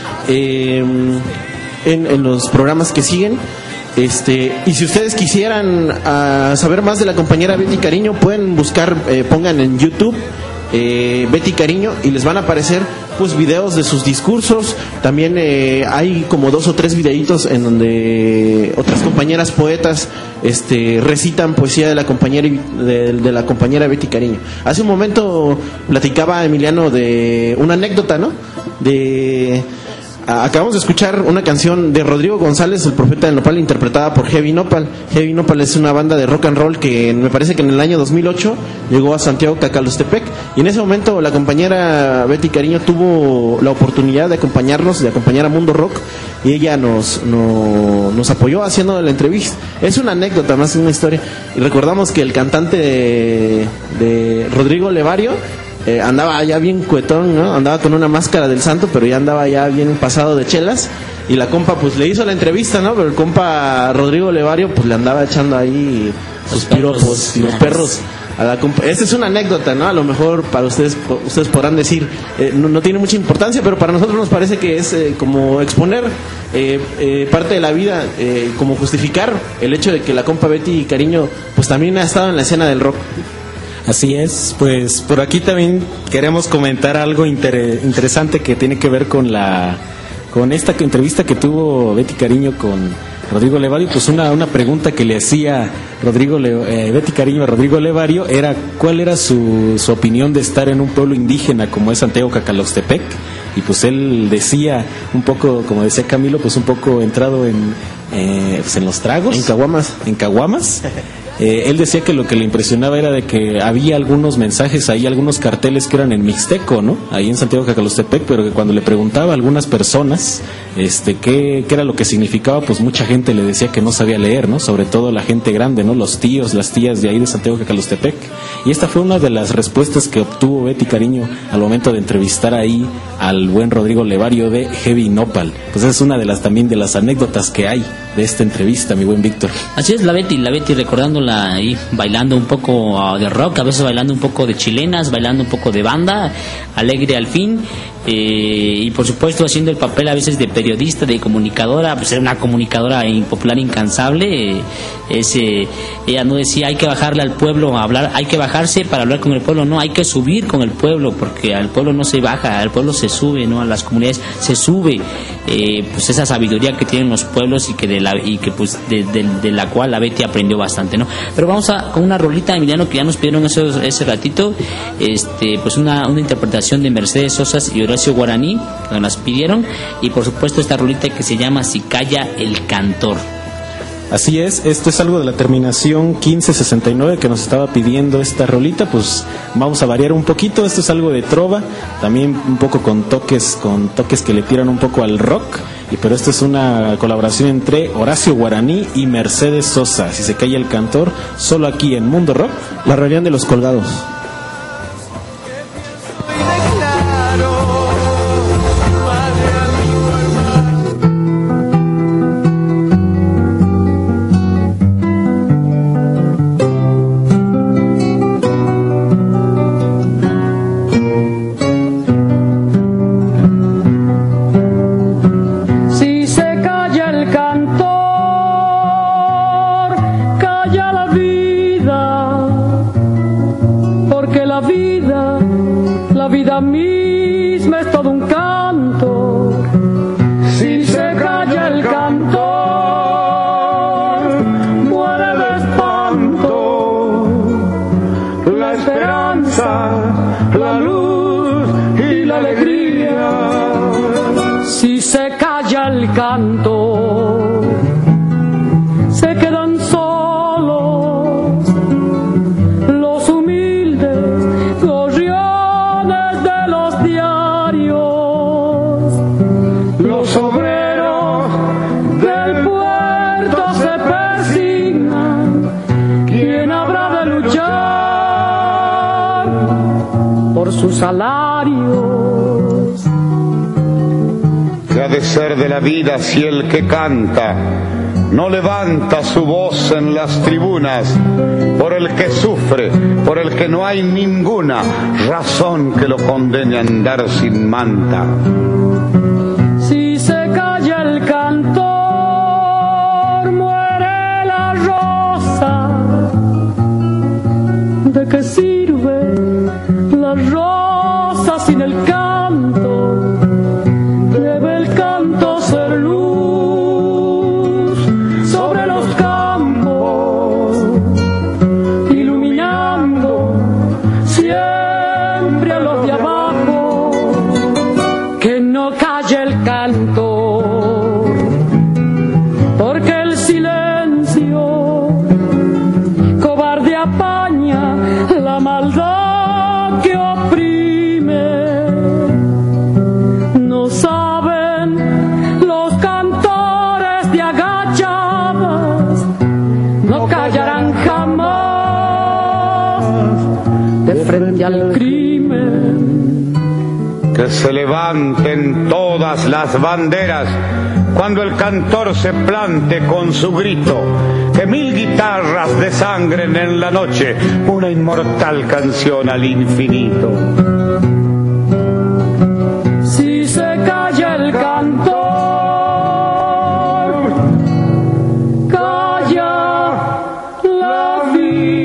en los programas que siguen. Y si ustedes quisieran saber más de la compañera Betty Cariño, pueden buscar, pongan en YouTube Betty Cariño y les van a aparecer pues videos de sus discursos. También hay como 2 o 3 videitos en donde otras compañeras poetas recitan poesía de la compañera de la compañera Betty Cariño. Hace un momento platicaba Emiliano de una anécdota, ¿no? Acabamos de escuchar una canción de Rodrigo González, el Profeta del Nopal, interpretada por Heavy Nopal. Heavy Nopal es una banda de rock and roll que me parece que en el año 2008 llegó a Santiago Cacalostepec, y en ese momento la compañera Betty Cariño tuvo la oportunidad de acompañarnos, de acompañar a Mundo Rock, y ella nos apoyó haciendo la entrevista. Es una anécdota más que una historia. Y recordamos que el cantante de Rodrigo Levario andaba ya bien cuetón, ¿no? Andaba con una máscara del santo, pero ya andaba ya bien pasado de chelas. Y la compa pues le hizo la entrevista, ¿no? Pero el compa Rodrigo Levario pues le andaba echando ahí sus piropos, los perros a la compa. Esta es una anécdota, ¿no? A lo mejor para ustedes podrán decir no tiene mucha importancia, pero para nosotros nos parece que es como exponer parte de la vida, como justificar el hecho de que la compa Betty Cariño pues también ha estado en la escena del rock. Así es, pues por aquí también queremos comentar algo interesante que tiene que ver con esta entrevista que tuvo Betty Cariño con Rodrigo Levario, pues una pregunta que le hacía Betty Cariño a Rodrigo Levario era ¿cuál era su opinión de estar en un pueblo indígena como es Santiago Cacalostepec? Y pues él decía un poco, como decía Camilo, pues un poco entrado en los tragos. En caguamas. Él decía que lo que le impresionaba era de que había algunos mensajes ahí, algunos carteles que eran en mixteco, ¿no? Ahí en Santiago Cacalostepec, pero que cuando le preguntaba a algunas personas qué era lo que significaba, pues mucha gente le decía que no sabía leer, ¿no? Sobre todo la gente grande, ¿no? Los tíos, las tías de ahí de Santiago Cacalostepec. Y esta fue una de las respuestas que obtuvo Betty Cariño al momento de entrevistar ahí al buen Rodrigo Levario de Heavy Nopal. Pues es una de las también de las anécdotas que hay de esta entrevista, mi buen Víctor. Así es, la Betty recordándola ahí, bailando un poco de rock, a veces bailando un poco de chilenas, bailando un poco de banda, alegre al fin, y por supuesto haciendo el papel a veces de periodista, de comunicadora, pues era una comunicadora impopular incansable. Ella no decía hay que bajarle al pueblo a hablar, hay que bajarse para hablar con el pueblo, no, hay que subir con el pueblo, porque al pueblo no se baja, al pueblo se sube, no, a las comunidades se sube, pues esa sabiduría que tienen los pueblos y que de la cual la Betty aprendió bastante, ¿no? Pero vamos con una rolita, Emiliano, que ya nos pidieron ese ratito, pues una interpretación de Mercedes Sosa y Horacio Guaraní, que nos las pidieron, y por supuesto esta rolita que se llama Si Calla el Cantor. Así es, esto es algo de la terminación 1569 que nos estaba pidiendo esta rolita, pues vamos a variar un poquito, esto es algo de trova, también un poco con toques que le tiran un poco al rock, pero esto es una colaboración entre Horacio Guaraní y Mercedes Sosa, Si se calla el cantor, solo aquí en Mundo Rock, la rebelión de los colgados. Salarios. ¿Qué ha de ser de la vida si el que canta no levanta su voz en las tribunas por el que sufre, por el que no hay ninguna razón que lo condene a andar sin manta? Si se calla el cantor, muere la rosa. ¿De qué sirve la rosa sin el canto? Debe el canto ser luz sobre los campos, iluminando siempre a los de abajo. Que no calle el canto, porque el silencio cobarde apaña la maldad que oprime. No saben los cantores de agachadas, no callarán jamás de frente al crimen. Que se levanten todas las banderas cuando el cantor se plante con su grito. Que 1000 guitarras desangren en la noche una inmortal canción al infinito. Si se calla el cantor, calla la vida.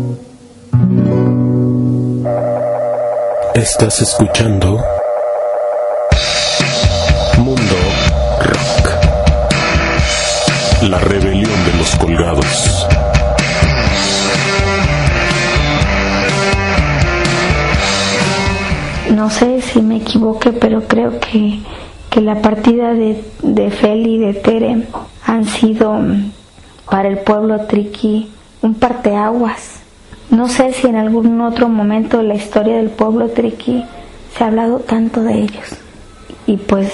Estás escuchando Mundo Rock. La rebelión de los colgados. No sé si me equivoque, pero creo que la partida de Feli y de Tere han sido para el pueblo triqui un parteaguas. No sé si en algún otro momento de la historia del pueblo triqui se ha hablado tanto de ellos. Y pues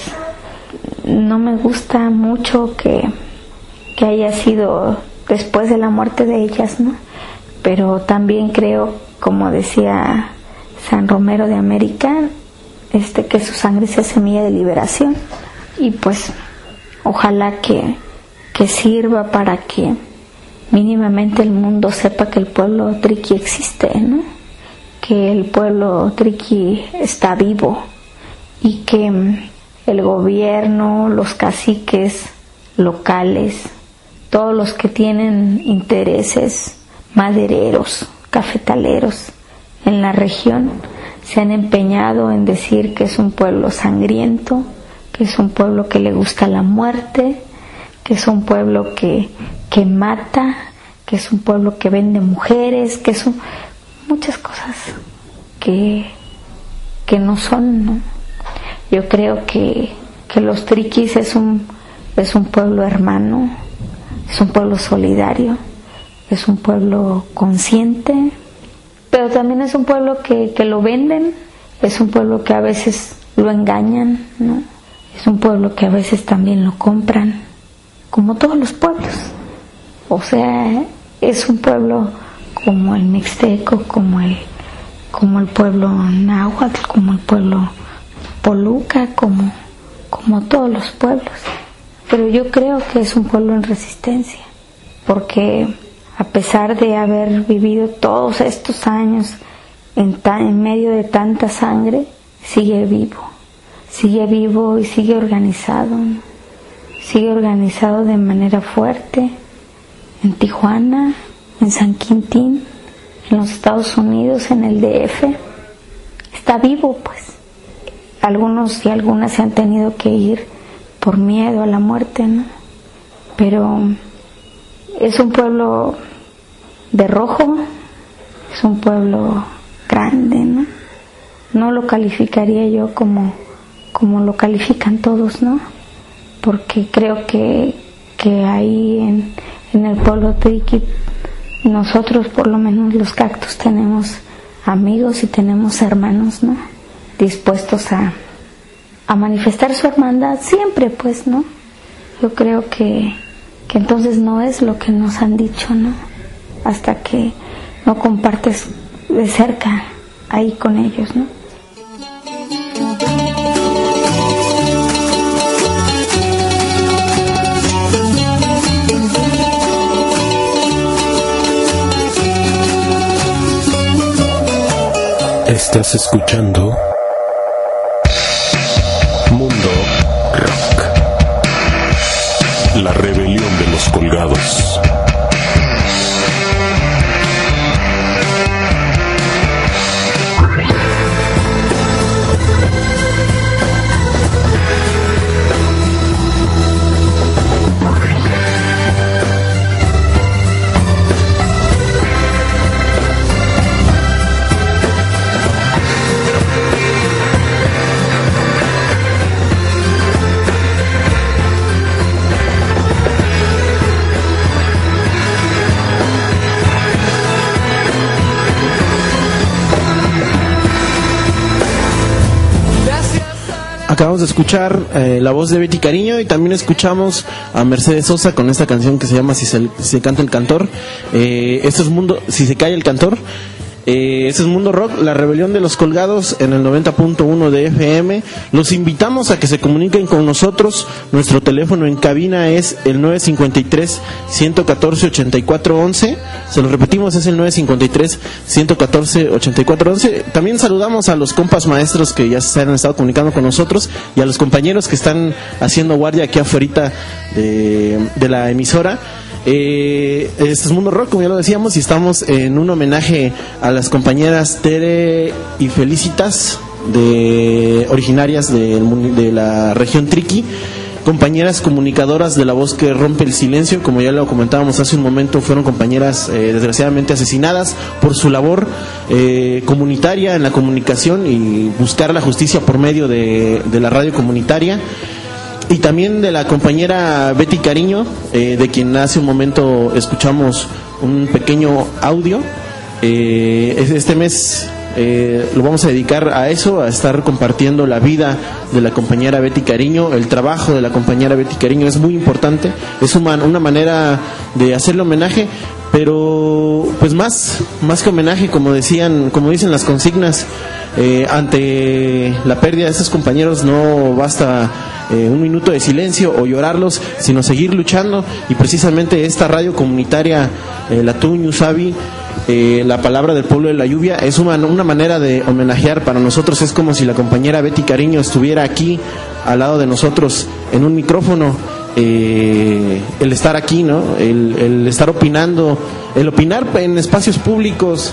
no me gusta mucho que haya sido después de la muerte de ellas, ¿no? Pero también creo, como decía San Romero de América, que su sangre sea semilla de liberación, y pues ojalá que sirva para que mínimamente el mundo sepa que el pueblo triqui existe, ¿no? Que el pueblo triqui está vivo y que el gobierno, los caciques locales, todos los que tienen intereses madereros, cafetaleros en la región, se han empeñado en decir que es un pueblo sangriento, que es un pueblo que le gusta la muerte, que es un pueblo que mata, que es un pueblo que vende mujeres, que son muchas cosas que no son, ¿no? Yo creo que los triquis es un pueblo hermano, es un pueblo solidario, es un pueblo consciente, pero también es un pueblo que lo venden, es un pueblo que a veces lo engañan, ¿no? Es un pueblo que a veces también lo compran, como todos los pueblos. O sea, es un pueblo como el mixteco, como el pueblo náhuatl, como el pueblo poluca, como todos los pueblos. Pero yo creo que es un pueblo en resistencia, porque a pesar de haber vivido todos estos años en medio de tanta sangre, sigue vivo y sigue organizado, ¿no? Sigue organizado de manera fuerte en Tijuana, en San Quintín, en los Estados Unidos, en el DF. Está vivo, pues. Algunos y algunas se han tenido que ir por miedo a la muerte, ¿no? Pero es un pueblo de rojo, es un pueblo grande, ¿no? No lo calificaría yo como lo califican todos, ¿no? Porque creo que ahí en el pueblo triqui, nosotros por lo menos los cactus tenemos amigos y tenemos hermanos, ¿no? Dispuestos a manifestar su hermandad siempre, pues, ¿no? Yo creo que entonces no es lo que nos han dicho, ¿no? Hasta que no compartes de cerca ahí con ellos, ¿no? Estás escuchando Mundo Rock. La rebelión de los colgados. Acabamos de escuchar la voz de Betty Cariño y también escuchamos a Mercedes Sosa con esta canción que se llama Si se canta el cantor. Esto es Mundo, si se calla el cantor. Este es Mundo Rock, la rebelión de los colgados en el 90.1 de FM. Los invitamos a que se comuniquen con nosotros. Nuestro teléfono en cabina es el 953-114-8411. Se lo repetimos, es el 953-114-8411. También saludamos a los compas maestros que ya se han estado comunicando con nosotros y a los compañeros que están haciendo guardia aquí afuera de la emisora. Este es Mundo Rock, como ya lo decíamos, y estamos en un homenaje a las compañeras Tere y Felicitas originarias de la región Triqui, compañeras comunicadoras de La Voz que Rompe el Silencio, como ya lo comentábamos hace un momento, fueron compañeras desgraciadamente asesinadas por su labor comunitaria en la comunicación y buscar la justicia por medio de la radio comunitaria. Y también de la compañera Betty Cariño, de quien hace un momento escuchamos un pequeño audio. Este mes lo vamos a dedicar a eso, a estar compartiendo la vida de la compañera Betty Cariño. El trabajo de la compañera Betty Cariño es muy importante, es una manera de hacerle homenaje, pero pues más que homenaje, como dicen las consignas, ante la pérdida de estos compañeros no basta un minuto de silencio o llorarlos, sino seguir luchando. Y precisamente esta radio comunitaria, la Tuñu Sabi, la palabra del pueblo de la lluvia, es una manera de homenajear. Para nosotros es como si la compañera Betty Cariño estuviera aquí al lado de nosotros en un micrófono. El estar aquí, ¿no? El estar opinando, el opinar en espacios públicos,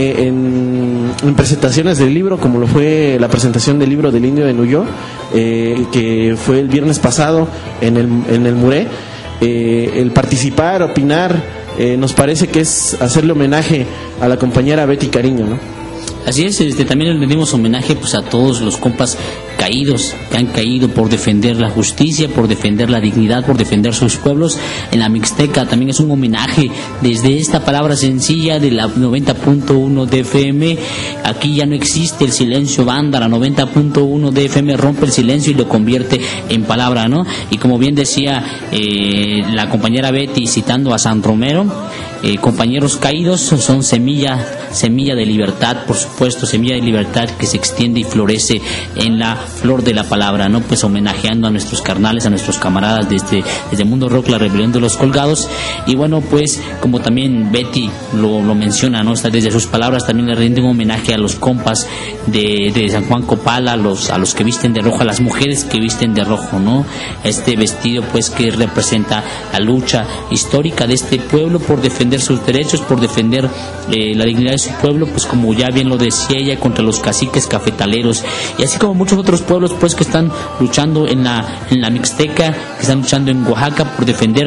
en presentaciones del libro, como lo fue la presentación del libro del Indio de Nuyó, que fue el viernes pasado en el Muré. El participar, opinar, nos parece que es hacerle homenaje a la compañera Betty Cariño, ¿no? Así es, también le rendimos homenaje pues a todos los compas caídos, que han caído por defender la justicia, por defender la dignidad, por defender sus pueblos. En la Mixteca también es un homenaje desde esta palabra sencilla de la 90.1 de FM. Aquí ya no existe el silencio banda, la 90.1 de FM rompe el silencio y lo convierte en palabra, ¿no? Y como bien decía la compañera Betty, citando a San Romero, compañeros caídos son semilla de libertad, por supuesto, semilla de libertad que se extiende y florece en la flor de la palabra, ¿no? Pues homenajeando a nuestros carnales, a nuestros camaradas desde Mundo Rock, la rebelión de los colgados. Y bueno, pues como también Betty lo menciona, ¿no? Desde sus palabras también le rinden un homenaje a los compas de San Juan Copala, a los que visten de rojo, a las mujeres que visten de rojo, ¿no? Este vestido pues que representa la lucha histórica de este pueblo por defender sus derechos, por defender la dignidad de su pueblo, pues como ya bien lo decía ella, contra los caciques cafetaleros, y así como muchos otros pueblos pues que están luchando en la Mixteca, que están luchando en Oaxaca por defender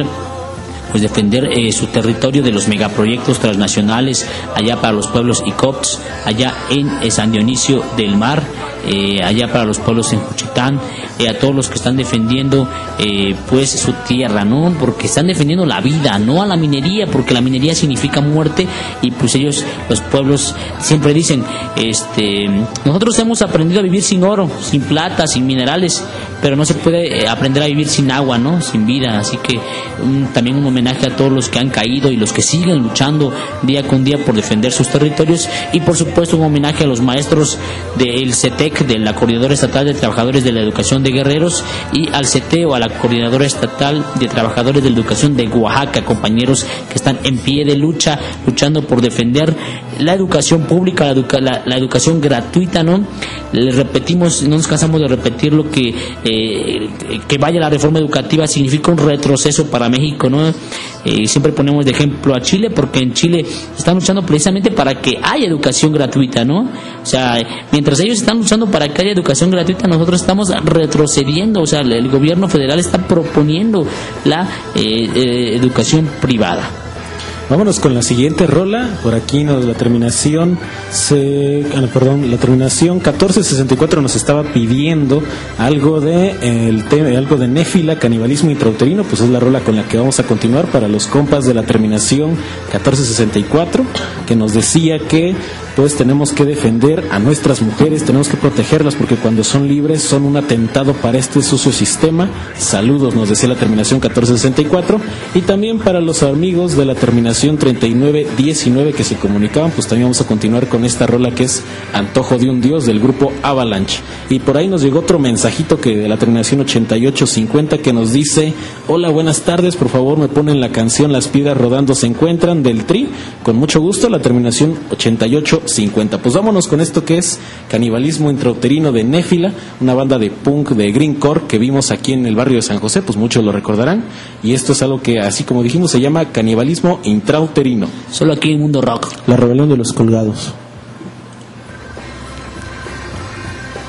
su territorio de los megaproyectos transnacionales, allá para los pueblos Icops, allá en San Dionisio del Mar, allá para los pueblos en Juchitán, a todos los que están defendiendo pues su tierra, ¿no? Porque están defendiendo la vida, no a la minería, porque la minería significa muerte, y pues ellos, los pueblos, siempre dicen, nosotros hemos aprendido a vivir sin oro, sin plata, sin minerales, pero no se puede aprender a vivir sin agua, ¿no? Sin vida. Así que también un homenaje a todos los que han caído y los que siguen luchando día con día por defender sus territorios, y por supuesto un homenaje a los maestros del CETEC, de la Coordinadora Estatal de Trabajadores de la Educación de Guerreros, y al CETEO, a la Coordinadora Estatal de Trabajadores de la Educación de Oaxaca, compañeros que están en pie de lucha, luchando por defender la educación pública, la educación gratuita, ¿no? Le repetimos, no nos cansamos de repetir lo que vaya la reforma educativa significa un retroceso para México, ¿no? Siempre ponemos de ejemplo a Chile, porque en Chile están luchando precisamente para que haya educación gratuita, ¿no? O sea, mientras ellos están luchando para que haya educación gratuita, nosotros estamos retrocediendo. O sea, el gobierno federal está proponiendo la educación privada. Vámonos con la siguiente rola. Por aquí la terminación 1464 nos estaba pidiendo algo de Néfila, canibalismo intrauterino. Pues es la rola con la que vamos a continuar para los compas de la terminación 1464, que nos decía que pues tenemos que defender a nuestras mujeres, tenemos que protegerlas, porque cuando son libres son un atentado para este sucio sistema. Saludos, nos decía la terminación 1464. Y también para los amigos de la terminación 3919 que se comunicaban, pues también vamos a continuar con esta rola que es Antojo de un Dios, del grupo Avalanche. Y por ahí nos llegó otro mensajito que de la terminación 8850 que nos dice: hola, buenas tardes, por favor me ponen la canción Las Piedras Rodando se Encuentran del Tri, con mucho gusto. La terminación 8850. Pues vámonos con esto que es Canibalismo Intrauterino de Néfila, una banda de punk de greencore que vimos aquí en el barrio de San José, pues muchos lo recordarán, y esto es algo que, así como dijimos, se llama Canibalismo Intrauterino. Solo aquí en Mundo Rock, la rebelión de los colgados.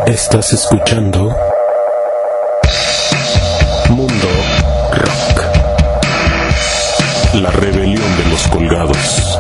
Estás escuchando Mundo Rock, la rebelión de los colgados.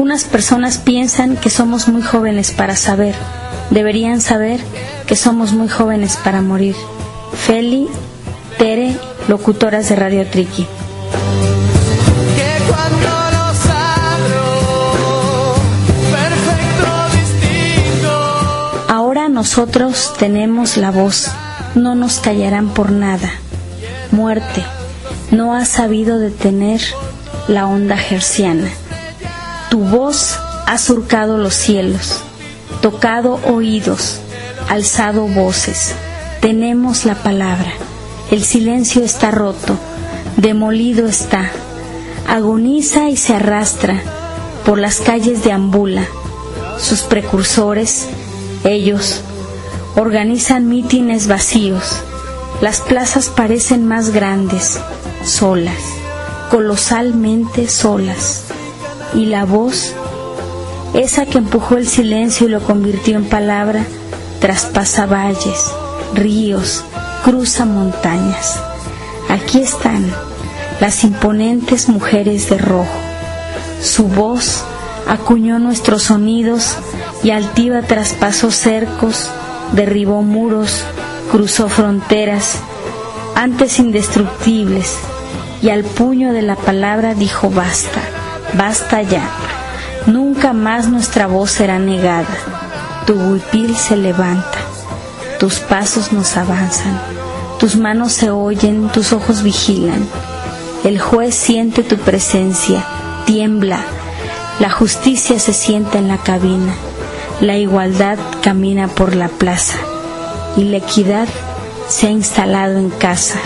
Algunas personas piensan que somos muy jóvenes para saber. Deberían saber que somos muy jóvenes para morir. Feli, Tere, locutoras de Radio Triqui. Ahora nosotros tenemos la voz, no nos callarán por nada. Muerte, no has sabido detener la onda herciana. Tu voz ha surcado los cielos, tocado oídos, alzado voces. Tenemos la palabra, el silencio está roto, demolido está, agoniza y se arrastra, por las calles deambula. Sus precursores, ellos, organizan mítines vacíos. Las plazas parecen más grandes, solas, colosalmente solas. Y la voz, esa que empujó el silencio y lo convirtió en palabra, traspasa valles, ríos, cruza montañas. Aquí están las imponentes mujeres de rojo. Su voz acuñó nuestros sonidos y altiva traspasó cercos, derribó muros, cruzó fronteras, antes indestructibles, y al puño de la palabra dijo basta, basta ya, nunca más nuestra voz será negada. Tu huipil se levanta, tus pasos nos avanzan, tus manos se oyen, tus ojos vigilan. El juez siente tu presencia, tiembla, la justicia se sienta en la cabina, la igualdad camina por la plaza y la equidad se ha instalado en casa.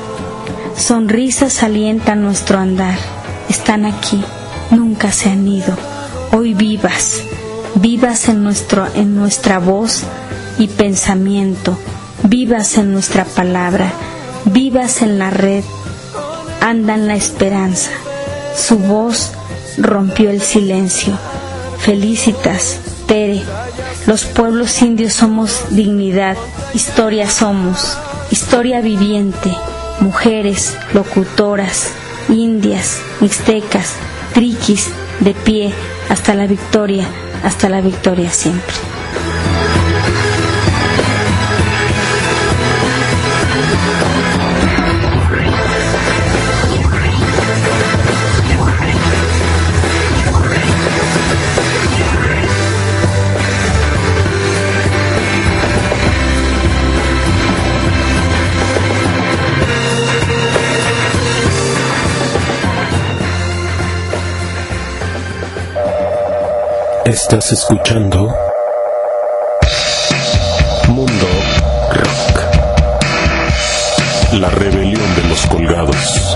Sonrisas alientan nuestro andar, están aquí, nunca se han ido, hoy vivas, vivas en nuestra voz y pensamiento, vivas en nuestra palabra, vivas en la red, andan la esperanza. Su voz rompió el silencio. Felicitas, Tere, los pueblos indios somos dignidad, historia somos, historia viviente, mujeres, locutoras, indias, mixtecas, triquis, de pie, hasta la victoria siempre. Estás escuchando Mundo Rock, la rebelión de los colgados.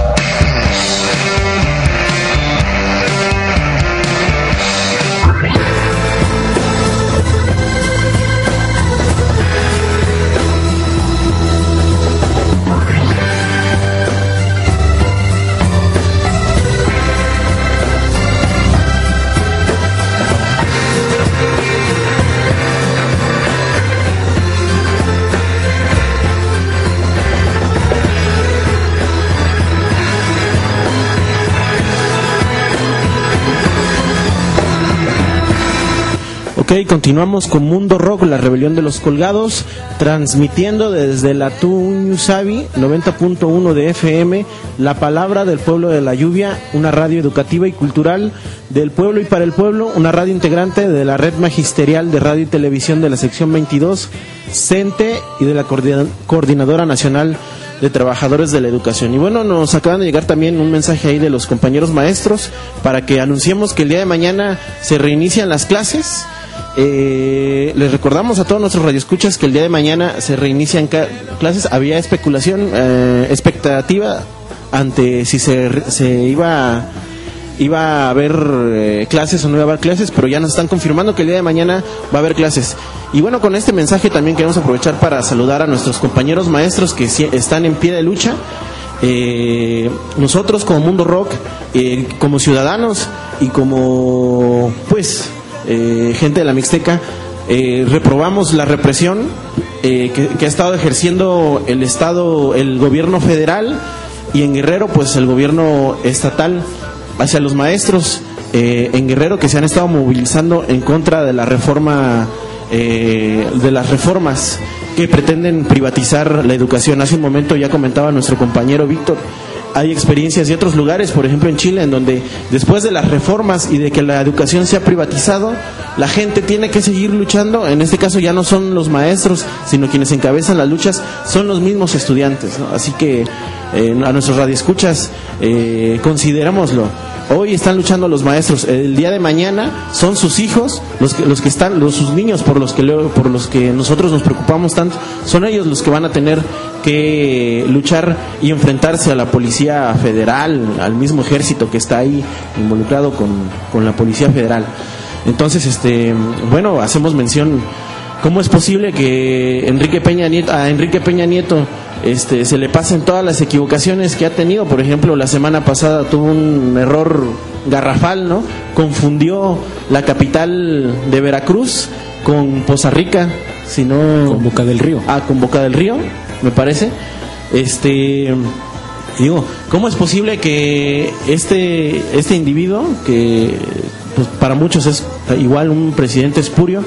Ok, continuamos con Mundo Rock, la rebelión de los colgados, transmitiendo desde la Tuñusabi 90.1 de FM, la palabra del pueblo de la lluvia, una radio educativa y cultural del pueblo y para el pueblo, una radio integrante de la red magisterial de radio y televisión de la sección 22, CENTE, y de la Coordinadora Nacional de Trabajadores de la Educación. Y bueno, nos acaban de llegar también un mensaje ahí de los compañeros maestros para que anunciemos que el día de mañana se reinician las clases. Les recordamos a todos nuestros radioescuchas que el día de mañana se reinician clases. Había expectativa ante si se iba a haber clases o no iba a haber clases, pero ya nos están confirmando que el día de mañana va a haber clases. Y bueno, con este mensaje también queremos aprovechar para saludar a nuestros compañeros maestros que están en pie de lucha. Nosotros como Mundo Rock, como ciudadanos y como gente de la Mixteca, reprobamos la represión que ha estado ejerciendo el gobierno federal, y en Guerrero pues el gobierno estatal hacia los maestros. en Guerrero que se han estado movilizando en contra de la reforma, de las reformas que pretenden privatizar la educación. Hace un momento ya comentaba nuestro compañero Víctor, hay experiencias de otros lugares, por ejemplo en Chile, en donde después de las reformas y de que la educación se ha privatizado, la gente tiene que seguir luchando. En este caso ya no son los maestros, sino quienes encabezan las luchas son los mismos estudiantes, ¿no? Así que a nuestros radioescuchas, considerémoslo. Hoy están luchando los maestros, el día de mañana son sus hijos los que están, sus niños por los que nosotros nos preocupamos tanto, son ellos los que van a tener que luchar y enfrentarse a la Policía Federal, al mismo ejército que está ahí involucrado con la Policía Federal. Entonces, bueno, hacemos mención, ¿cómo es posible que a Enrique Peña Nieto se le pasen todas las equivocaciones que ha tenido? Por ejemplo, la semana pasada tuvo un error garrafal, ¿no? Confundió la capital de Veracruz con Poza Rica, con Boca del Río. Con Boca del Río, me parece. Digo, ¿cómo es posible que este individuo, que pues para muchos es igual un presidente espurio,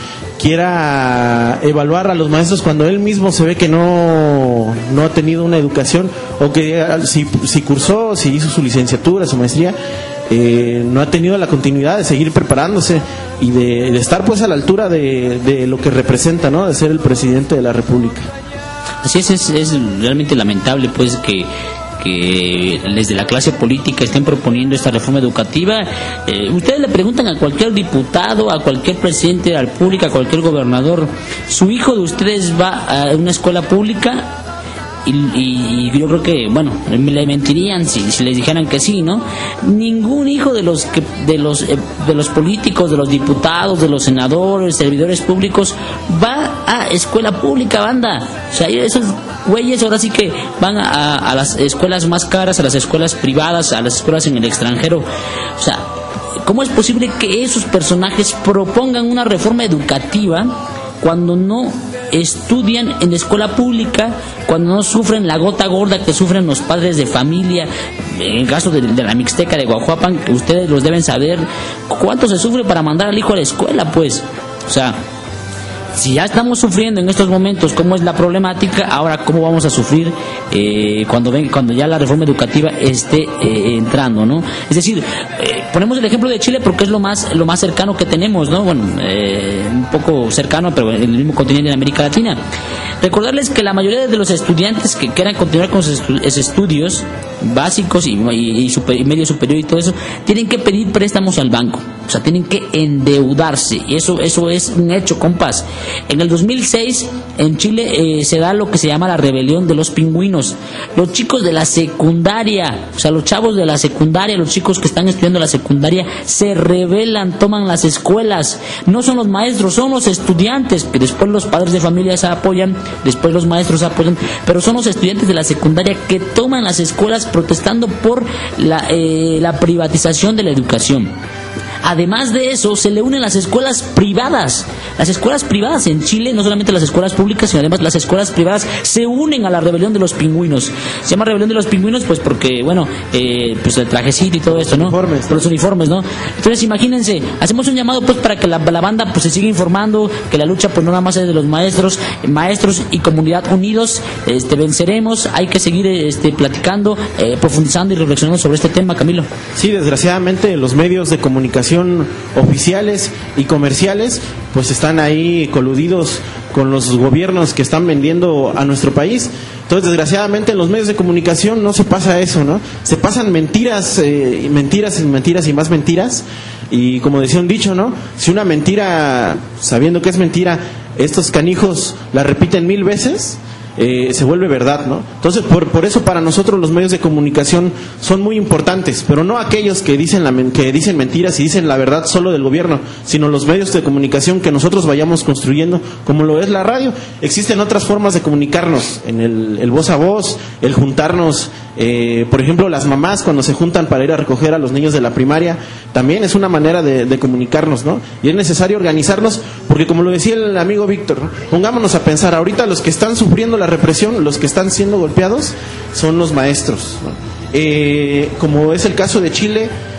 quiera evaluar a los maestros cuando él mismo se ve que no ha tenido una educación, o que si cursó, si hizo su licenciatura, su maestría, no ha tenido la continuidad de seguir preparándose y de estar pues a la altura de lo que representa, ¿no? De ser el presidente de la República. Así es realmente lamentable pues que desde la clase política estén proponiendo esta reforma educativa. Ustedes le preguntan a cualquier diputado, a cualquier presidente de la República, a cualquier gobernador, ¿su hijo de ustedes va a una escuela pública? Y yo creo que, bueno, le mentirían si les dijeran que sí, ¿no? Ningún hijo de los políticos, de los diputados, de los senadores, servidores públicos va a escuela pública, banda. O sea, esos güeyes ahora sí que van a las escuelas más caras, a las escuelas privadas, a las escuelas en el extranjero. O sea, ¿cómo es posible que esos personajes propongan una reforma educativa cuando no estudian en la escuela pública, cuando no sufren la gota gorda que sufren los padres de familia? En el caso de la Mixteca de Guajuapan, que ustedes los deben saber, ¿cuánto se sufre para mandar al hijo a la escuela? Pues, o sea, si ya estamos sufriendo en estos momentos cómo es la problemática, ahora cómo vamos a sufrir cuando ya la reforma educativa esté entrando, ¿no? Es decir, ponemos el ejemplo de Chile porque es lo más cercano que tenemos, ¿no? Bueno, un poco cercano, pero en el mismo continente de América Latina. Recordarles que la mayoría de los estudiantes que quieran continuar con sus estudios básicos y medio superior y todo eso, tienen que pedir préstamos al banco. O sea, tienen que endeudarse. Y eso es un hecho, compas. En el 2006, en Chile, se da lo que se llama la rebelión de los pingüinos. Los chicos de la secundaria, o sea, los chavos de la secundaria, los chicos que están estudiando la secundaria, se rebelan, toman las escuelas. No son los maestros, son los estudiantes, que después los padres de familia se apoyan, después los maestros se apoyan, pero son los estudiantes de la secundaria que toman las escuelas protestando por la privatización de la educación. Además de eso, se le unen las escuelas privadas. Las escuelas privadas en Chile, no solamente las escuelas públicas, sino además las escuelas privadas se unen a la rebelión de los pingüinos. Se llama rebelión de los pingüinos pues porque, bueno, pues el trajecito y todo esto, ¿no? Por los uniformes, ¿no? Entonces, imagínense, hacemos un llamado pues para que la banda pues se siga informando, que la lucha pues no nada más es de los maestros y comunidad unidos, venceremos. Hay que seguir platicando, profundizando y reflexionando sobre este tema, Camilo. Sí, desgraciadamente los medios de comunicación oficiales y comerciales pues están ahí coludidos con los gobiernos que están vendiendo a nuestro país. Entonces, desgraciadamente en los medios de comunicación no se pasa eso, ¿no? Se pasan mentiras, mentiras y más mentiras. Y como decía un dicho, ¿no? Si una mentira, sabiendo que es mentira, estos canijos la repiten 1000 veces, se vuelve verdad, ¿no? Entonces, por eso para nosotros los medios de comunicación son muy importantes, pero no aquellos que dicen mentiras y dicen la verdad solo del gobierno, sino los medios de comunicación que nosotros vayamos construyendo, como lo es la radio. Existen otras formas de comunicarnos, en el voz a voz, el juntarnos, por ejemplo, las mamás cuando se juntan para ir a recoger a los niños de la primaria, también es una manera de comunicarnos, ¿no? Y es necesario organizarnos, porque como lo decía el amigo Víctor, ¿no? Pongámonos a pensar, ahorita los que están sufriendo la represión, los que están siendo golpeados, son los maestros, ¿no? Como es el caso de Chile,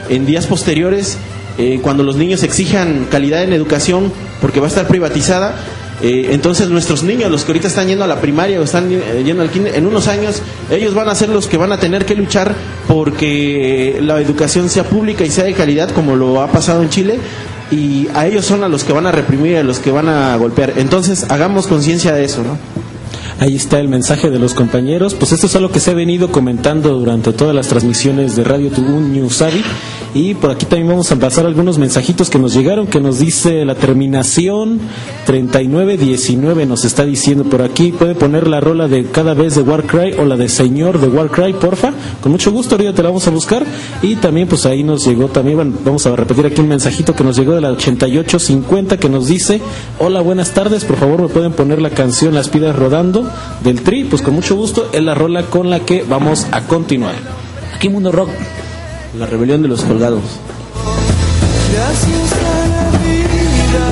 en días posteriores, cuando los niños exijan calidad en educación, porque va a estar privatizada. Entonces nuestros niños, los que ahorita están yendo a la primaria o están yendo al kinder, en unos años ellos van a ser los que van a tener que luchar porque la educación sea pública y sea de calidad, como lo ha pasado en Chile, y a ellos son a los que van a reprimir, a los que van a golpear. Entonces hagamos conciencia de eso, ¿no? Ahí está el mensaje de los compañeros. Pues esto es algo que se ha venido comentando durante todas las transmisiones de Radio Tubún New Savi. Y por aquí también vamos a pasar algunos mensajitos que nos llegaron, que nos dice la terminación 3919, nos está diciendo por aquí, puede poner la rola de Cada Vez de Warcry o la de Señor de Warcry, porfa, con mucho gusto, ahorita te la vamos a buscar. Y también pues ahí nos llegó también, bueno, vamos a repetir aquí un mensajito que nos llegó de la 8850 que nos dice: hola, buenas tardes, por favor me pueden poner la canción Las Piedras Rodando del Tri. Pues con mucho gusto, es la rola con la que vamos a continuar aquí en Mundo Rock, la rebelión de los colgados. Gracias a la vida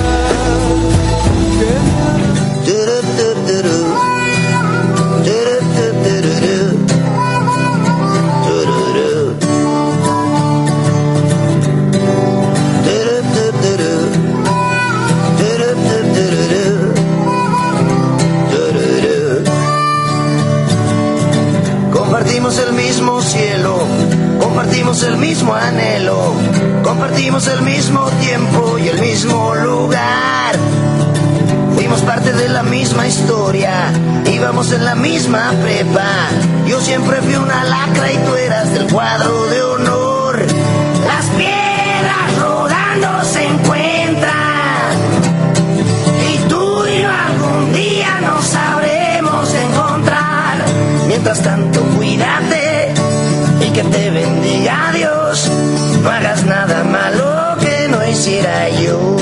compartimos el mismo cielo, compartimos el mismo anhelo, compartimos el mismo tiempo y el mismo lugar. Fuimos parte de la misma historia, íbamos en la misma prepa. Yo siempre fui una lacra y tú eras del cuadro de honor. Las piedras rodando se encuentran y tú y yo algún día nos sabremos encontrar. Mientras tanto, cuídate y que te bendiga Dios. No hagas nada malo que no hiciera yo.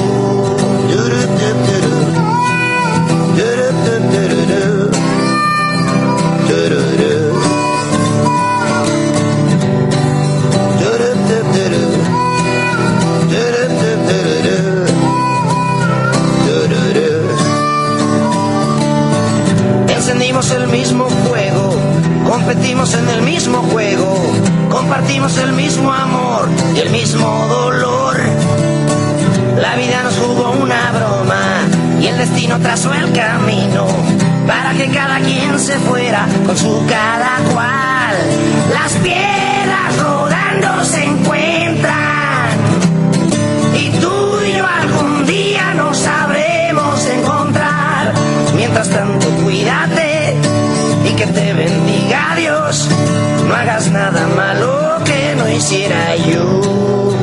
Encendimos el mismo fuego, competimos en el mismo juego, compartimos el mismo amor y el mismo dolor. La vida nos jugó una broma y el destino trazó el camino para que cada quien se fuera con su cada cual. Las piedras rodando se encuentran y tú y yo algún día nos sabremos encontrar. Mientras tanto, cuídate y que te bendiga Dios. No hagas nada malo que no hiciera yo.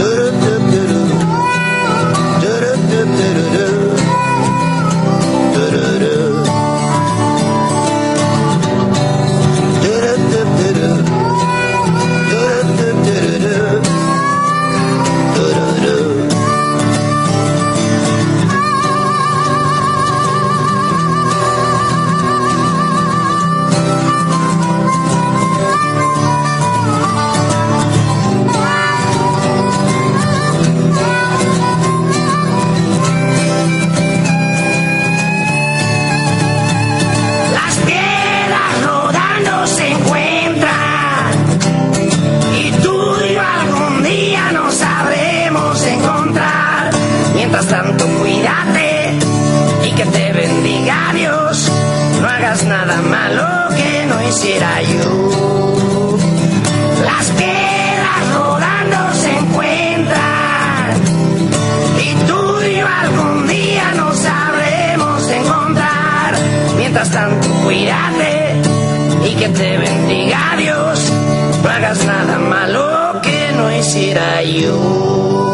Mientras tanto, cuídate y que te bendiga Dios. No hagas nada malo que no hiciera yo. Las piedras rodando se encuentran y tú y yo algún día nos sabremos encontrar. Mientras tanto, cuídate y que te bendiga Dios. No hagas nada malo que no hiciera yo.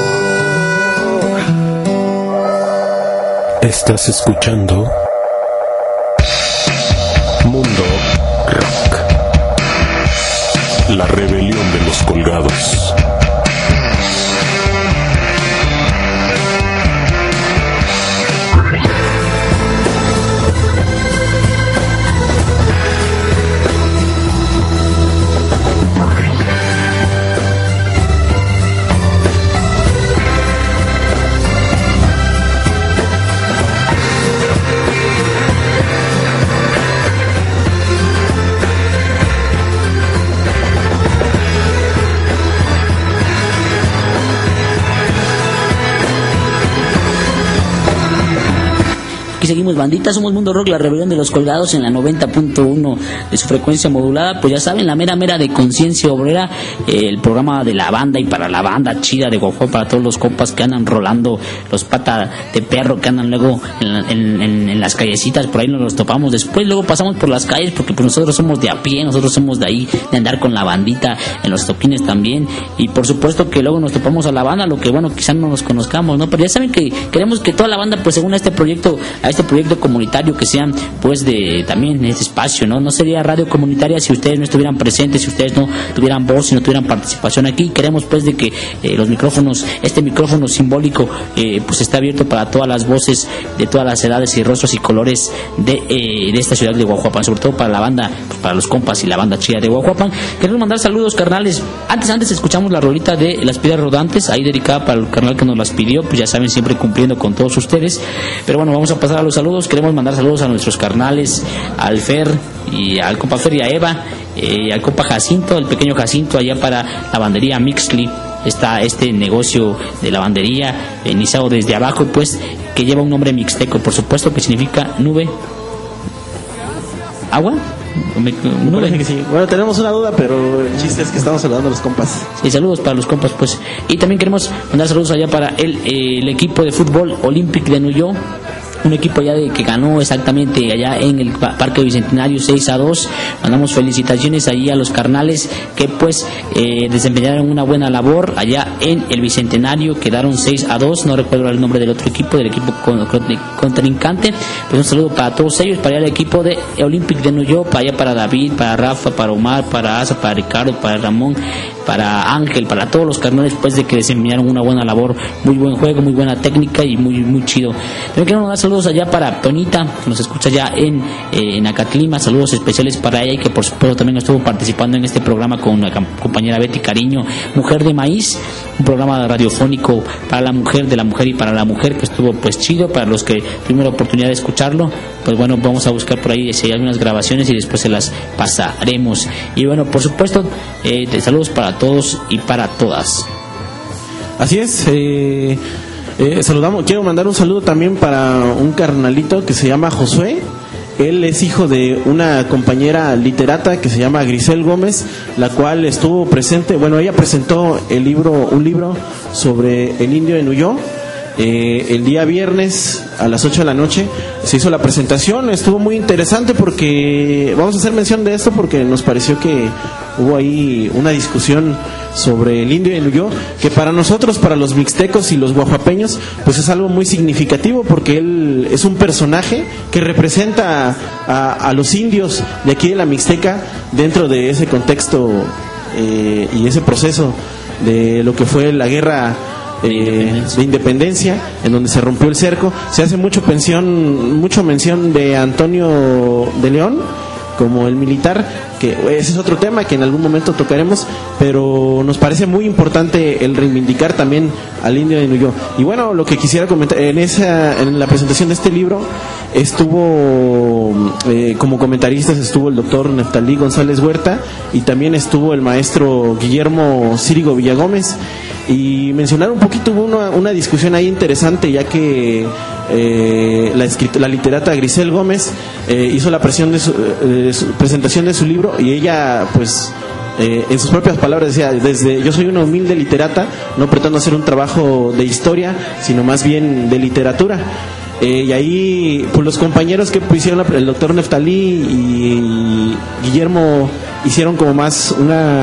Estás escuchando Mundo Rock, la rebelión de los colgados. Aquí seguimos, bandita, somos Mundo Rock, la rebelión de los colgados, en la 90.1 de su frecuencia modulada. Pues ya saben, la mera de Conciencia Obrera, el programa de la banda y para la banda chida de Guajuapan, para todos los compas que andan rolando, los patas de perro que andan luego en las callecitas, por ahí nos los topamos. Después luego pasamos por las calles, porque pues nosotros somos de a pie, nosotros somos de ahí, de andar con la bandita en los toquines también. Y por supuesto que luego nos topamos a la banda, lo que bueno, quizás no nos conozcamos, ¿no? Pero ya saben que queremos que toda la banda, pues según a este proyecto comunitario, que sean pues de también este espacio, ¿no? No sería radio comunitaria si ustedes no estuvieran presentes, si ustedes no tuvieran voz, si no tuvieran participación aquí. Queremos pues de que los micrófonos, este micrófono simbólico pues está abierto para todas las voces de todas las edades y rostros y colores de esta ciudad de Guajuapan, sobre todo para la banda, pues para los compas y la banda chida de Guajuapan. Queremos mandar saludos, carnales. Antes escuchamos la rolita de Las Piedras Rodantes, ahí dedicada para el carnal que nos las pidió, pues ya saben, siempre cumpliendo con todos ustedes. Pero bueno, vamos a pasar a los saludos. Queremos mandar saludos a nuestros carnales, al Fer y al compa Fer y a Eva, al compa Jacinto, el pequeño Jacinto, allá para lavandería Mixly. Está este negocio de lavandería iniciado desde abajo, pues, que lleva un nombre mixteco, por supuesto, que significa nube, agua. Nube. Que sí. Bueno, tenemos una duda, pero el chiste es que estamos saludando a los compas. Sí, saludos para los compas, pues. Y también queremos mandar saludos allá para el equipo de fútbol Olympique de New York, un equipo allá que ganó exactamente allá en el Parque Bicentenario 6-2. Mandamos felicitaciones allí a los carnales que pues desempeñaron una buena labor allá en el Bicentenario, quedaron 6-2, no recuerdo el nombre del otro equipo, del equipo contrincante. Pues un saludo para todos ellos, para el equipo de Olympique de New York, para allá para David, para Rafa, para Omar, para Asa, para Ricardo, para Ramón, para Ángel, para todos los carnales, pues de que desempeñaron una buena labor, muy buen juego, muy buena técnica y muy chido. También queremos dar saludos allá para Tonita, que nos escucha ya en Acatlima, saludos especiales para ella, y que por supuesto también estuvo participando en este programa con la compañera Betty Cariño, Mujer de Maíz, un programa radiofónico para la mujer, de la mujer y para la mujer, que estuvo pues chido. Para los que tuvimos la oportunidad de escucharlo, pues bueno, vamos a buscar por ahí si hay algunas grabaciones y después se las pasaremos. Y bueno, por supuesto, saludos para todos y para todas. Así es. Quiero mandar un saludo también para un carnalito que se llama Josué. Él es hijo de una compañera literata que se llama Grisel Gómez, la cual estuvo presente. Bueno, ella presentó un libro sobre el indio de Nuyó. El día viernes a las 8 de la noche se hizo la presentación. Estuvo muy interesante porque vamos a hacer mención de esto porque nos pareció que hubo ahí una discusión sobre el indio de Nuyó, que para nosotros, para los mixtecos y los guajuapeños, pues es algo muy significativo, porque él es un personaje que representa a los indios de aquí de la Mixteca dentro de ese contexto y ese proceso de lo que fue la guerra de independencia, en donde se rompió el cerco. Se hace mucho mención de Antonio de León como el militar, que ese es otro tema que en algún momento tocaremos, pero nos parece muy importante el reivindicar también al indio de Nuyó. Y bueno, lo que quisiera comentar, en la presentación de este libro estuvo como comentaristas estuvo el doctor Neftalí González Huerta, y también estuvo el maestro Guillermo Círigo Villagómez, y mencionar un poquito, hubo una discusión ahí interesante, ya que la literata Grisel Gómez hizo la presentación de su libro, y ella pues en sus propias palabras decía: yo soy una humilde literata, no pretendo hacer un trabajo de historia, sino más bien de literatura. Y ahí pues los compañeros que hicieron, el doctor Neftalí y Guillermo, hicieron como más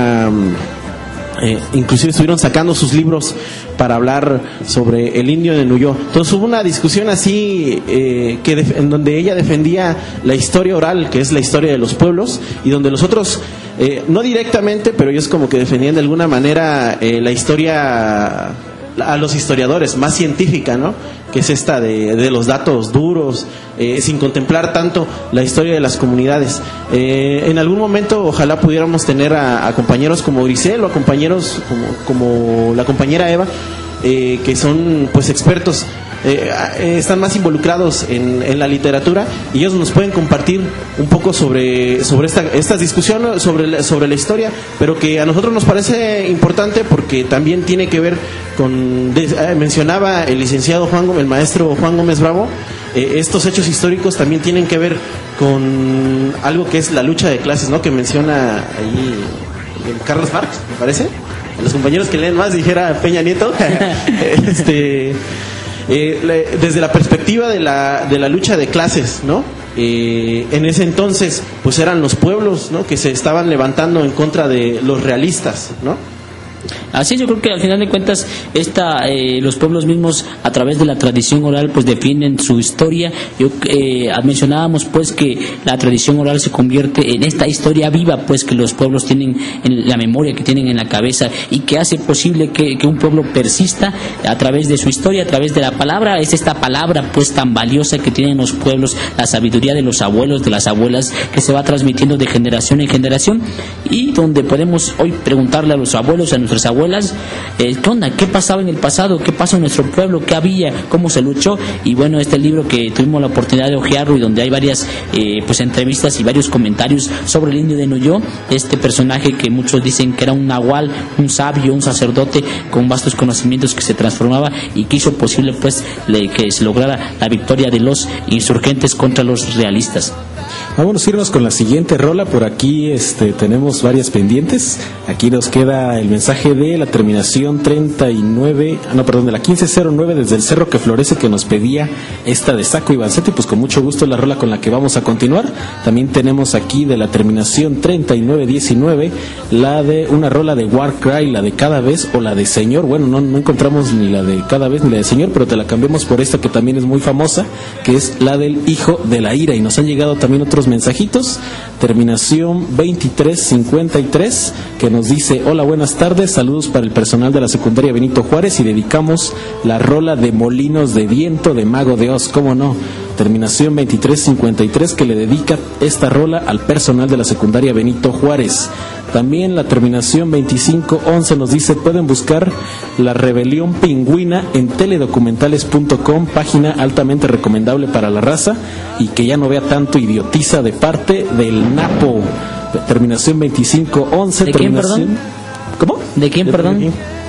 inclusive estuvieron sacando sus libros para hablar sobre el indio de Nuyó. Entonces hubo una discusión así en donde ella defendía la historia oral, que es la historia de los pueblos, y donde los otros no directamente, pero ellos como que defendían de alguna manera la historia a los historiadores, más científica, ¿no? Que es esta de los datos duros, sin contemplar tanto la historia de las comunidades. En algún momento ojalá pudiéramos tener a compañeros como Grisel, o a compañeros como la compañera Eva, que son pues expertos, están más involucrados en la literatura, y ellos nos pueden compartir un poco sobre estas discusiones sobre la historia, pero que a nosotros nos parece importante porque también tiene que ver con, mencionaba el licenciado el maestro Juan Gómez Bravo, estos hechos históricos también tienen que ver con algo que es la lucha de clases, ¿no? Que menciona ahí Carlos Marx, me parece. Los compañeros que leen más, dijera Peña Nieto. Desde la perspectiva de la lucha de clases, ¿no? En ese entonces, pues eran los pueblos, ¿no? Que se estaban levantando en contra de los realistas, ¿no? Así es, yo creo que al final de cuentas los pueblos mismos a través de la tradición oral pues defienden su historia. Mencionábamos pues que la tradición oral se convierte en esta historia viva pues que los pueblos tienen en la memoria, que tienen en la cabeza, y que hace posible que un pueblo persista a través de su historia, a través de la palabra. Es esta palabra pues tan valiosa que tienen los pueblos, la sabiduría de los abuelos, de las abuelas, que se va transmitiendo de generación en generación, y donde podemos hoy preguntarle a los abuelos, a nuestras abuelas, ¿qué onda? ¿Qué pasaba en el pasado? ¿Qué pasó en nuestro pueblo? ¿Qué había? ¿Cómo se luchó? Y bueno, este libro que tuvimos la oportunidad de hojearlo, y donde hay varias pues entrevistas y varios comentarios sobre el indio de Nuyó, este personaje que muchos dicen que era un nahual, un sabio, un sacerdote con vastos conocimientos, que se transformaba y que hizo posible pues que se lograra la victoria de los insurgentes contra los realistas. Vamos a irnos con la siguiente rola. Por aquí tenemos varias pendientes. Aquí nos queda el mensaje de la terminación 39, de la 1509 desde el Cerro que Florece, que nos pedía esta de Saco y Vanzetti. Pues con mucho gusto la rola con la que vamos a continuar. También tenemos aquí de la terminación 3919 la de una rola de Warcry, la de Cada Vez o la de Señor. Bueno, no encontramos ni la de Cada Vez ni la de Señor, pero te la cambiamos por esta que también es muy famosa, que es la del Hijo de la Ira. Y nos han llegado también otros mensajitos. Terminación 2353 que nos dice: hola, buenas tardes, saludos para el personal de la secundaria Benito Juárez, y dedicamos la rola de Molinos de Viento de Mago de Oz, ¿cómo no? Terminación 2353 que le dedica esta rola al personal de la secundaria Benito Juárez. También la terminación 2511 nos dice: pueden buscar La Rebelión Pingüina en teledocumentales.com, página altamente recomendable para la raza y que ya no vea tanto idiotiza de parte del Napo. Terminación 2511. ¿De quién, perdón? ¿Cómo? ¿De quién, perdón?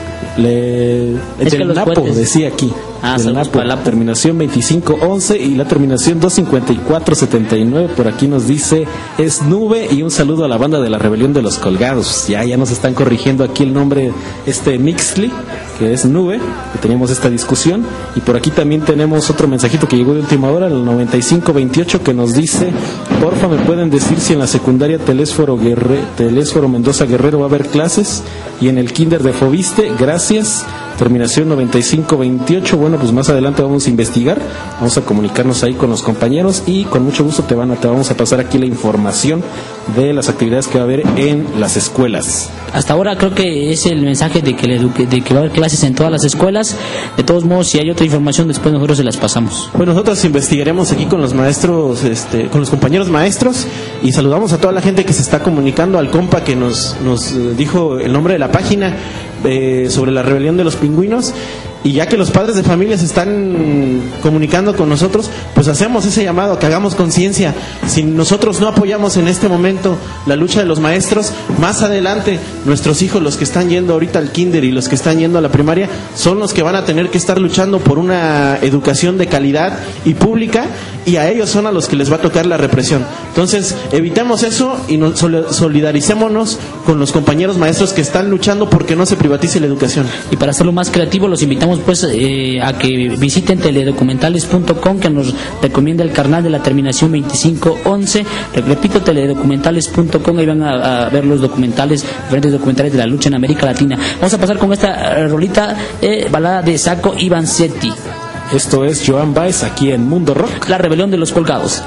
Del Napo, puentes decía aquí. Del Napo, terminación 2511, y la terminación 25479 por aquí nos dice: es Nube. Y un saludo a la banda de la Rebelión de los Colgados. Ya nos están corrigiendo aquí el nombre Mixly, que es Nube, que teníamos esta discusión. Y por aquí también tenemos otro mensajito que llegó de última hora, el 9528, que nos dice: porfa, me pueden decir si en la secundaria Telésforo Mendoza Guerrero va a haber clases, y en el kinder de Fobiste. Gracias. Terminación 9528. Bueno, pues más adelante vamos a investigar, vamos a comunicarnos ahí con los compañeros, y con mucho gusto te vamos a pasar aquí la información de las actividades que va a haber en las escuelas. Hasta ahora creo que es el mensaje de que va a haber clases en todas las escuelas. De todos modos, si hay otra información, después nosotros se las pasamos. Bueno, nosotros investigaremos aquí con los maestros, con los compañeros maestros, y saludamos a toda la gente que se está comunicando, al compa que nos dijo el nombre de la página sobre la rebelión de los pingüinos. Y ya que los padres de familia se están comunicando con nosotros, pues hacemos ese llamado, que hagamos conciencia. Si nosotros no apoyamos en este momento la lucha de los maestros, más adelante nuestros hijos, los que están yendo ahorita al kinder y los que están yendo a la primaria, son los que van a tener que estar luchando por una educación de calidad y pública, y a ellos son a los que les va a tocar la represión. Entonces, evitemos eso y solidaricémonos con los compañeros maestros que están luchando porque no se privatice la educación. Y para hacerlo más creativo, los invitamos pues a que visiten teledocumentales.com, que nos recomienda el carnal de la terminación 2511. Repito, teledocumentales.com, ahí van a ver los documentales, diferentes documentales de la lucha en América Latina. Vamos a pasar con esta rolita, balada de Saco y Vanzetti. Esto es Joan Baez aquí en Mundo Rock, La Rebelión de los Colgados.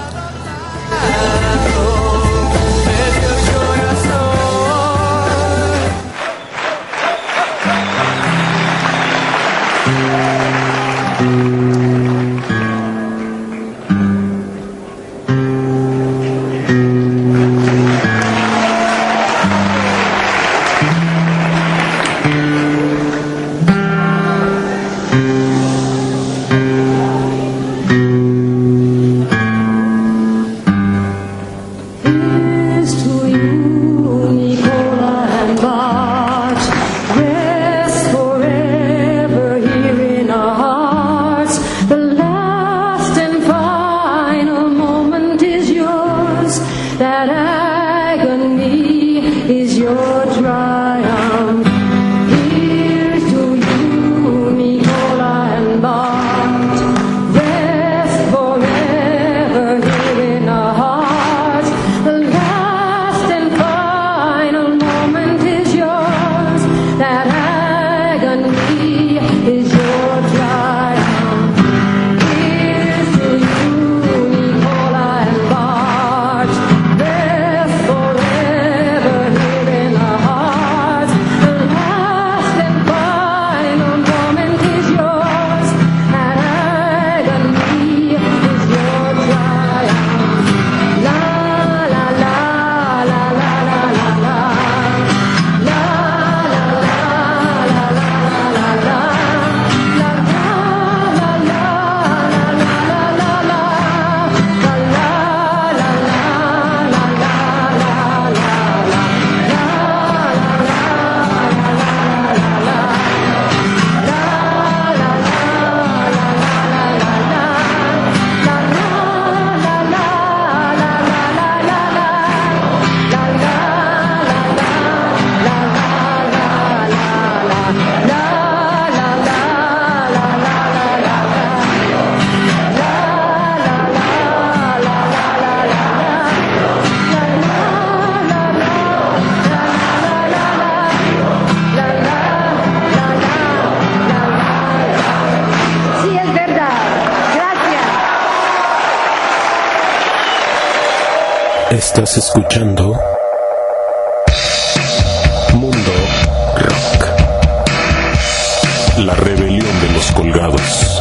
Estás escuchando Mundo Rock, la rebelión de los colgados.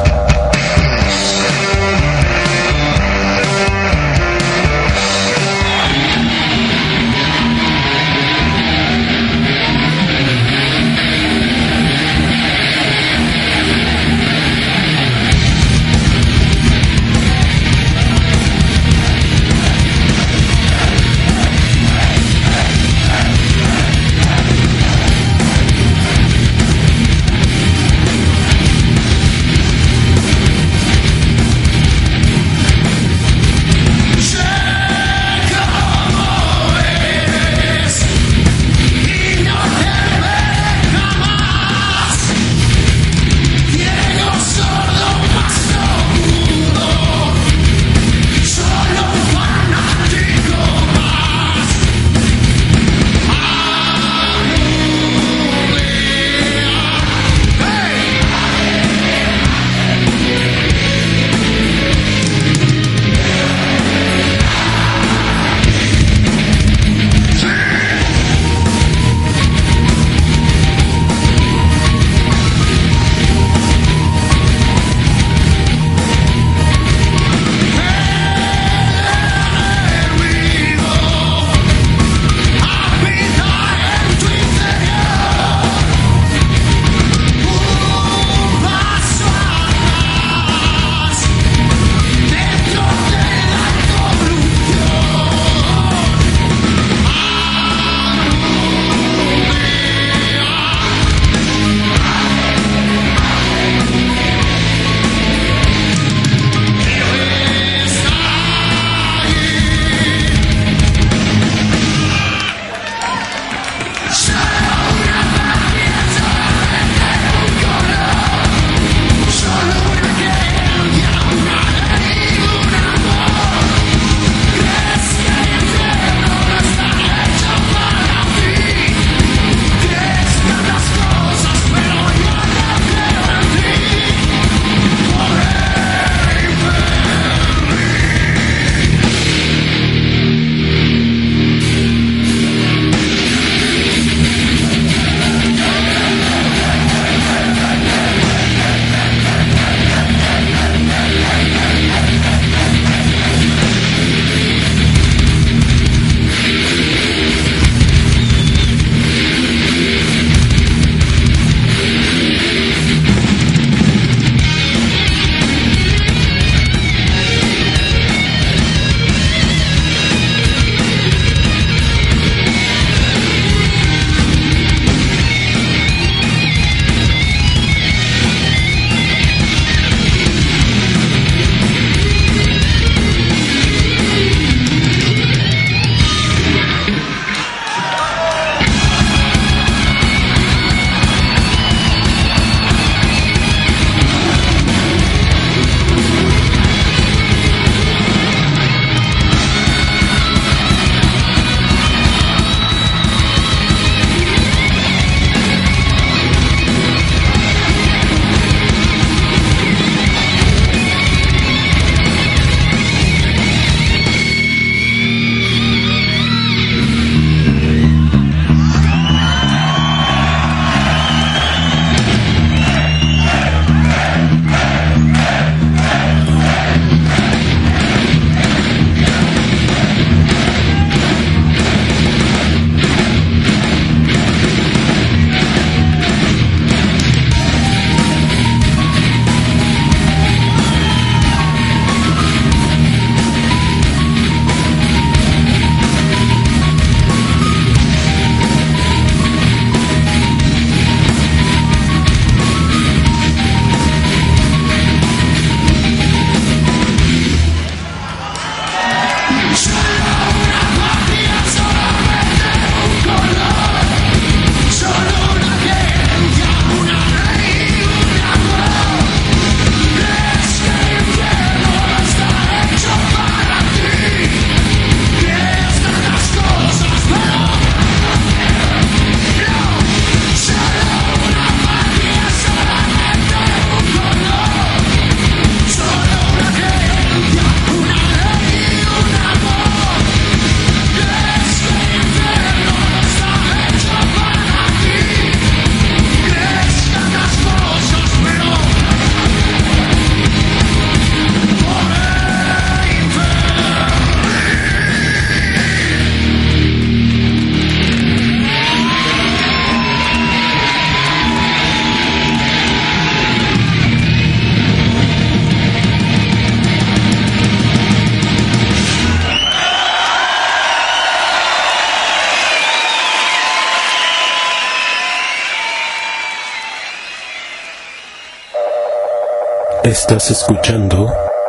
Estás escuchando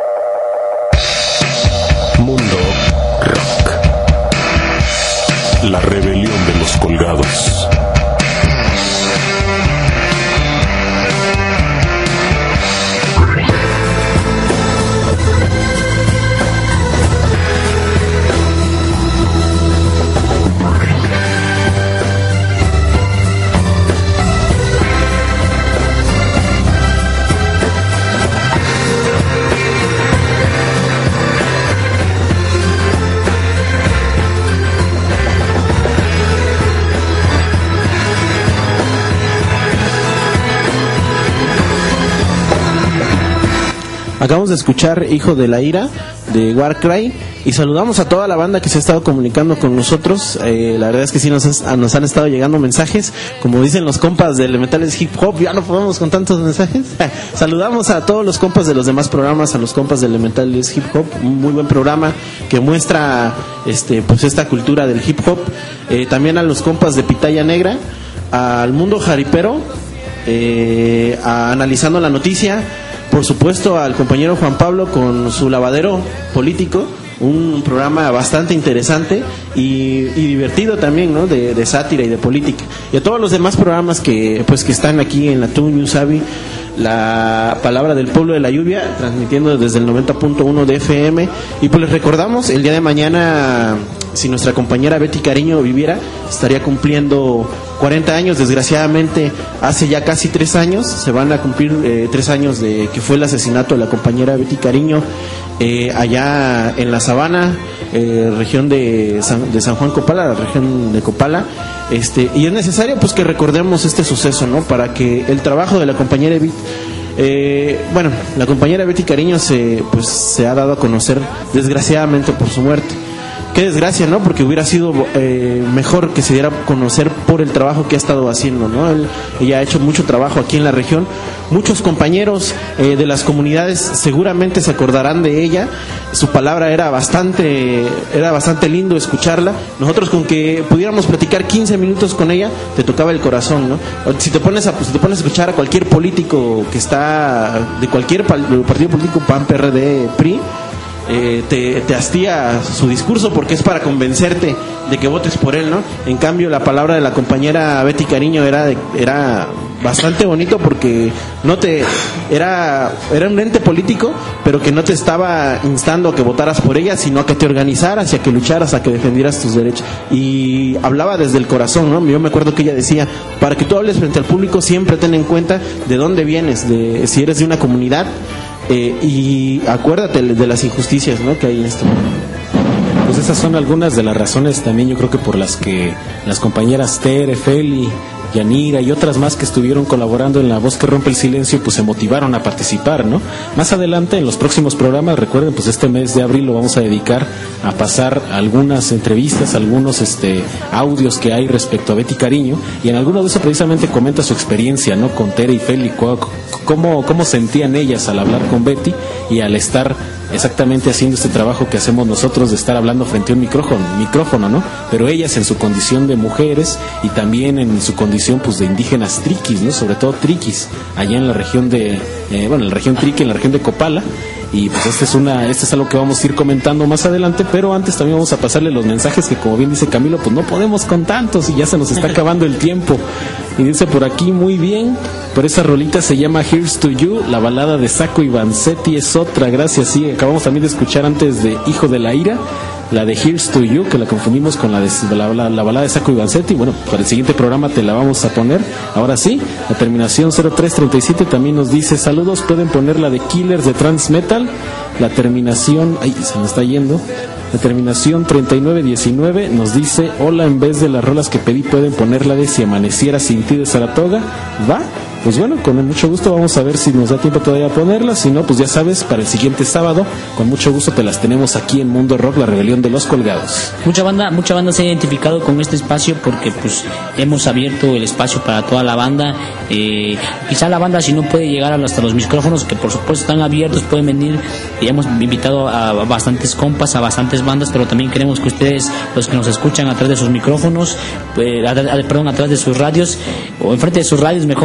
Mundo Rock, la rebelión de los colgados. Acabamos de escuchar Hijo de la Ira de Warcry y saludamos a toda la banda que se ha estado comunicando con nosotros. La verdad es que sí nos han estado llegando mensajes, como dicen los compas de Elementales Hip Hop, ya no podemos con tantos mensajes. Saludamos a todos los compas de los demás programas, a los compas de Elementales Hip Hop, un muy buen programa que muestra pues esta cultura del hip hop. También a los compas de Pitaya Negra, al Mundo Jaripero, a Analizando la Noticia. Por supuesto al compañero Juan Pablo con su lavadero político, un programa bastante interesante y divertido también, ¿no? De sátira y de política. Y a todos los demás programas que están aquí en la TUNY USABI, la palabra del pueblo de la lluvia, transmitiendo desde el 90.1 de FM. Y pues les recordamos, el día de mañana, si nuestra compañera Betty Cariño viviera, estaría cumpliendo 40 años. Desgraciadamente hace ya casi 3 años se van a cumplir 3 años de que fue el asesinato de la compañera Betty Cariño allá en la Sabana, región de San Juan Copala, la región de Copala. Y es necesario pues que recordemos este suceso, ¿no? Para que el trabajo de la compañera la compañera Betty Cariño se ha dado a conocer desgraciadamente por su muerte. Qué desgracia, ¿no? Porque hubiera sido mejor que se diera a conocer por el trabajo que ha estado haciendo, ¿no? Ella ha hecho mucho trabajo aquí en la región. Muchos compañeros de las comunidades seguramente se acordarán de ella. Su palabra era bastante lindo escucharla. Nosotros con que pudiéramos platicar 15 minutos con ella, te tocaba el corazón, ¿no? Si te pones a escuchar a cualquier político que está de cualquier partido político, PAN, PRD, PRI, te hastía su discurso porque es para convencerte de que votes por él, ¿no? En cambio la palabra de la compañera Betty Cariño era bastante bonito porque era un ente político, pero que no te estaba instando a que votaras por ella, sino a que te organizaras y a que lucharas, a que defendieras tus derechos. Y hablaba desde el corazón, ¿no? Yo me acuerdo que ella decía, para que tú hables frente al público siempre ten en cuenta de dónde vienes, de si eres de una comunidad, y acuérdate de las injusticias, ¿no? Que hay en esto. Pues esas son algunas de las razones también, yo creo que por las que las compañeras Tere, Feli, Yanira y otras más que estuvieron colaborando en La Voz que Rompe el Silencio, pues se motivaron a participar, ¿no? Más adelante, en los próximos programas, recuerden, pues este mes de abril lo vamos a dedicar a pasar algunas entrevistas, algunos audios que hay respecto a Betty Cariño, y en alguno de esos precisamente comenta su experiencia, ¿no? Con Tere y Feli, cómo sentían ellas al hablar con Betty y al estar exactamente haciendo este trabajo que hacemos nosotros de estar hablando frente a un micrófono, ¿no? Pero ellas en su condición de mujeres y también en su condición pues de indígenas triquis, ¿no? Sobre todo triquis, allá en la región de, la región triqui, en la región de Copala. Y pues este es algo que vamos a ir comentando más adelante, pero antes también vamos a pasarle los mensajes que, como bien dice Camilo, pues no podemos con tantos y ya se nos está acabando el tiempo. Y dice por aquí, muy bien, pero esa rolita se llama Here's to You, la balada de Sacco y Vanzetti es otra, gracias. Sí, acabamos también de escuchar antes de Hijo de la Ira, la de Here's to You, que la confundimos con la balada de Sacco y Vanzetti. Bueno, para el siguiente programa te la vamos a poner. Ahora sí, la terminación 0337 también nos dice, saludos, pueden poner la de Killers de Trans Metal, la terminación, se me está yendo, la terminación 3919 nos dice, hola, en vez de las rolas que pedí pueden poner la de Si amaneciera sin ti de Saratoga, ¿va? Pues bueno, con mucho gusto vamos a ver si nos da tiempo todavía a ponerlas. Si no, pues ya sabes, para el siguiente sábado, con mucho gusto te las tenemos aquí en Mundo Rock, la rebelión de los colgados. Mucha banda se ha identificado con este espacio porque pues hemos abierto el espacio para toda la banda. Quizá la banda, si no puede llegar hasta los micrófonos, que por supuesto están abiertos, pueden venir. Y hemos invitado a bastantes compas, a bastantes bandas, pero también queremos que ustedes, los que nos escuchan a través de sus micrófonos, a través de sus radios, o enfrente de sus radios mejor, pues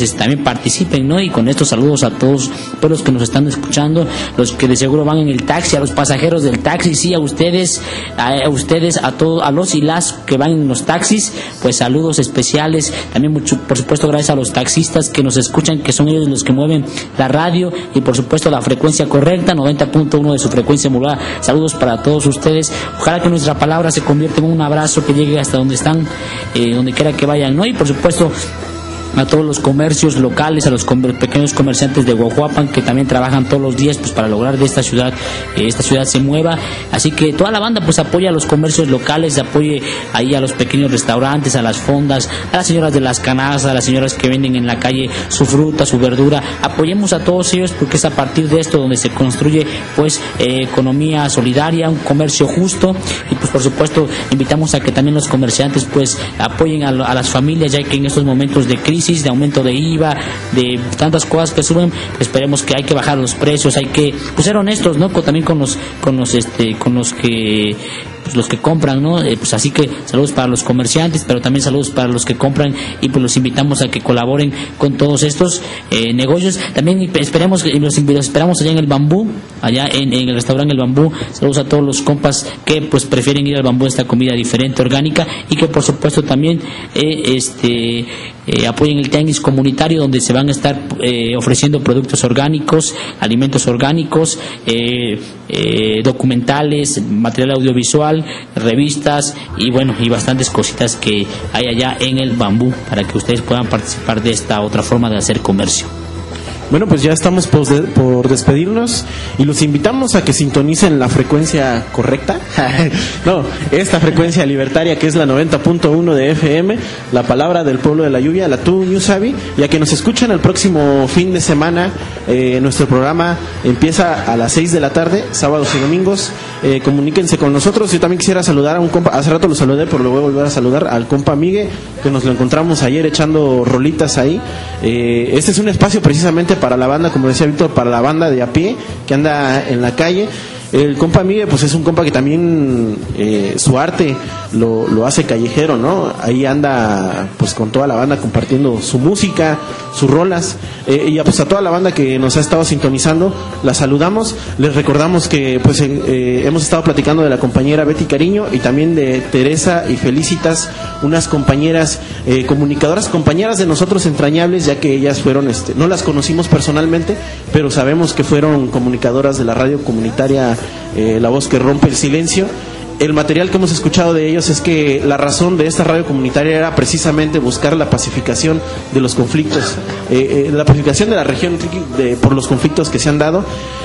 pues también participen, ¿no? Y con estos saludos a todos los que nos están escuchando, los que de seguro van en el taxi, a los pasajeros del taxi, sí, a ustedes, a todos, a los y las que van en los taxis, pues saludos especiales. También mucho, por supuesto, gracias a los taxistas que nos escuchan, que son ellos los que mueven la radio y por supuesto la frecuencia correcta, 90.1 de su frecuencia modulada. Saludos para todos ustedes. Ojalá que nuestra palabra se convierta en un abrazo que llegue hasta donde están, donde quiera que vayan, ¿no? Y por supuesto a todos los comercios locales, a los pequeños comerciantes de Guajuapan que también trabajan todos los días pues para lograr de esta ciudad se mueva. Así que toda la banda pues apoya a los comercios locales, apoye ahí a los pequeños restaurantes, a las fondas, a las señoras de las canastas, a las señoras que venden en la calle su fruta, su verdura. Apoyemos a todos ellos porque es a partir de esto donde se construye pues economía solidaria, un comercio justo. Y pues por supuesto invitamos a que también los comerciantes pues apoyen a las familias, ya que en estos momentos de crisis, de aumento de IVA, de tantas cosas que suben, esperemos que hay que bajar los precios, hay que pues ser honestos, ¿no? También con los que pues los que compran, ¿no? Pues así que saludos para los comerciantes, pero también saludos para los que compran y pues los invitamos a que colaboren con todos estos negocios. También esperamos, los esperamos allá en el Bambú, allá en el restaurante El Bambú. Saludos a todos los compas que pues prefieren ir al Bambú, esta comida diferente, orgánica, y que por supuesto también apoyen el tianguis comunitario donde se van a estar ofreciendo productos orgánicos, alimentos orgánicos, documentales, material audiovisual, revistas y bueno, y bastantes cositas que hay allá en el Bambú para que ustedes puedan participar de esta otra forma de hacer comercio. Bueno, pues ya estamos por despedirnos y los invitamos a que sintonicen la frecuencia correcta. No, esta frecuencia libertaria que es la 90.1 de FM, la palabra del pueblo de la lluvia, la Tu Ñusabi, y a que nos escuchen el próximo fin de semana. Nuestro programa empieza a las 6 de la tarde, sábados y domingos. Comuníquense con nosotros. Yo también quisiera saludar a un compa, hace rato lo saludé, pero lo voy a volver a saludar, al compa Migue, que nos lo encontramos ayer echando rolitas ahí. Este es un espacio precisamente para la banda, como decía Víctor, para la banda de a pie que anda en la calle. El compa Miguel pues es un compa que también su arte lo hace callejero, ¿no? Ahí anda pues con toda la banda compartiendo su música, sus rolas, y pues a toda la banda que nos ha estado sintonizando la saludamos. Les recordamos que pues hemos estado platicando de la compañera Betty Cariño y también de Teresa y Felicitas, unas compañeras comunicadoras, compañeras de nosotros entrañables, ya que ellas fueron, no las conocimos personalmente, pero sabemos que fueron comunicadoras de la radio comunitaria La Voz que Rompe el Silencio. El material que hemos escuchado de ellos es que la razón de esta radio comunitaria era precisamente buscar la pacificación de los conflictos, la pacificación de la región por los conflictos que se han dado,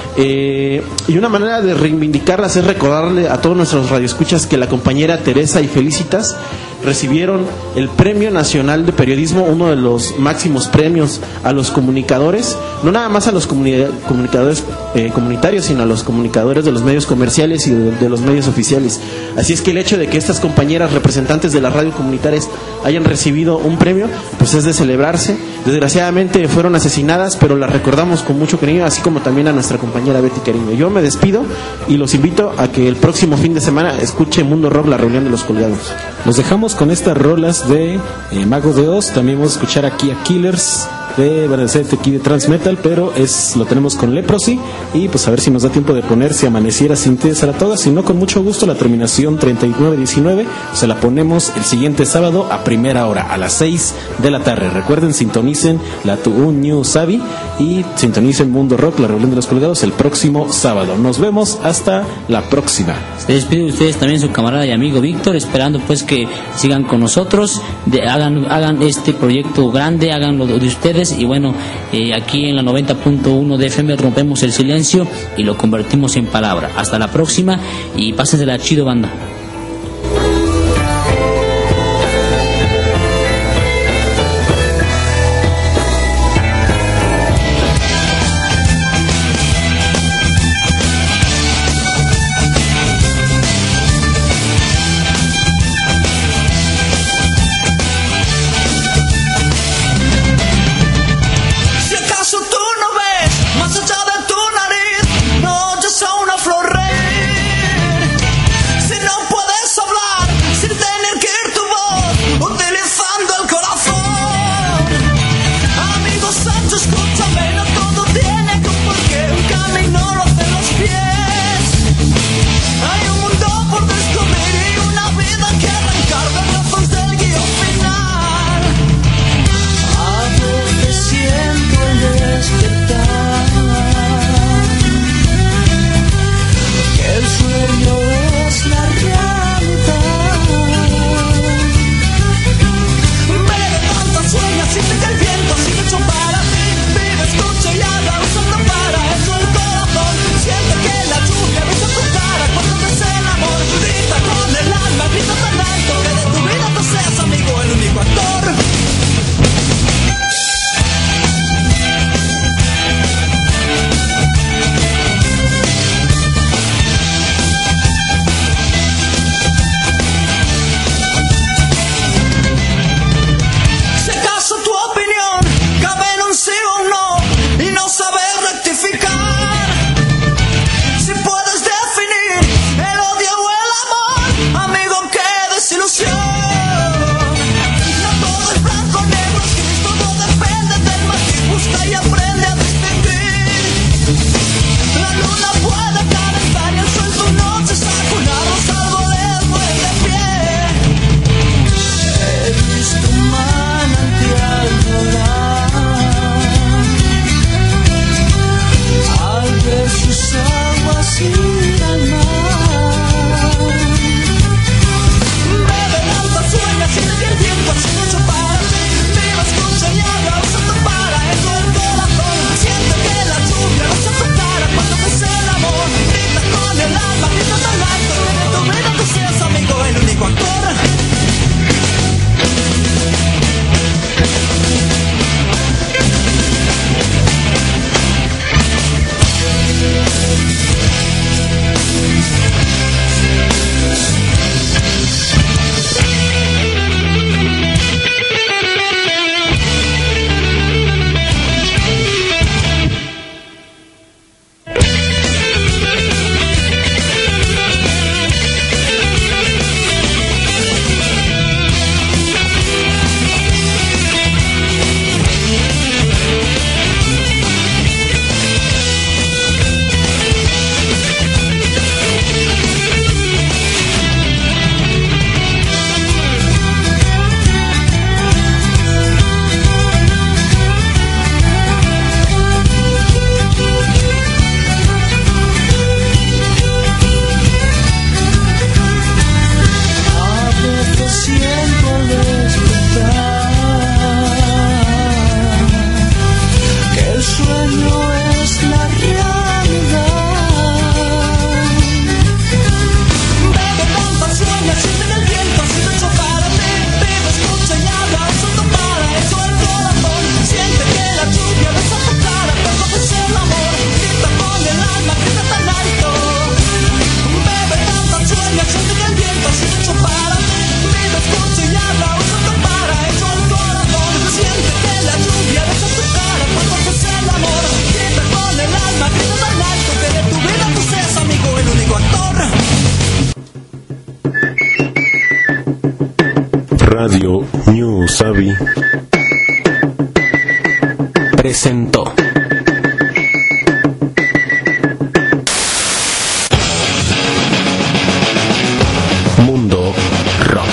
y una manera de reivindicarlas es recordarle a todos nuestros radioescuchas que la compañera Teresa y Felicitas recibieron el Premio Nacional de Periodismo, uno de los máximos premios a los comunicadores, no nada más a los comunicadores comunitarios, sino a los comunicadores de los medios comerciales y de los medios oficiales. Así es que el hecho de que estas compañeras representantes de las radios comunitarias hayan recibido un premio, pues es de celebrarse. Desgraciadamente fueron asesinadas, pero las recordamos con mucho cariño, así como también a nuestra compañera Betty Cariño. Yo me despido y los invito a que el próximo fin de semana escuche Mundo Rock, la reunión de los colgados. Los dejamos con estas rolas de Mago de Oz. También vamos a escuchar aquí a Killers de aquí de Transmetal, pero lo tenemos con Leprosy, y pues a ver si nos da tiempo de poner Si Amaneciera Sin Ti de Saratoga. Si no, con mucho gusto la terminación 3919 se la ponemos el siguiente sábado a primera hora, a las 6 de la tarde. Recuerden, sintonicen la Tu Ñusabi y sintonicen Mundo Rock, la reunión de los colgados, el próximo sábado. Nos vemos hasta la próxima. Se despide de ustedes también su camarada y amigo Víctor, esperando pues que sigan con nosotros, hagan este proyecto grande, hagan lo de ustedes. Y bueno, aquí en la 90.1 de FM rompemos el silencio y lo convertimos en palabra. Hasta la próxima y pásensela chido, banda. Si no puedo Radio New Savvy presentó Mundo Rock.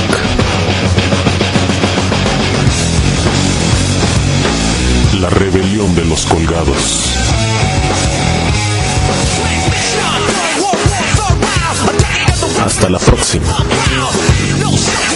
La rebelión de los colgados. Hasta la próxima.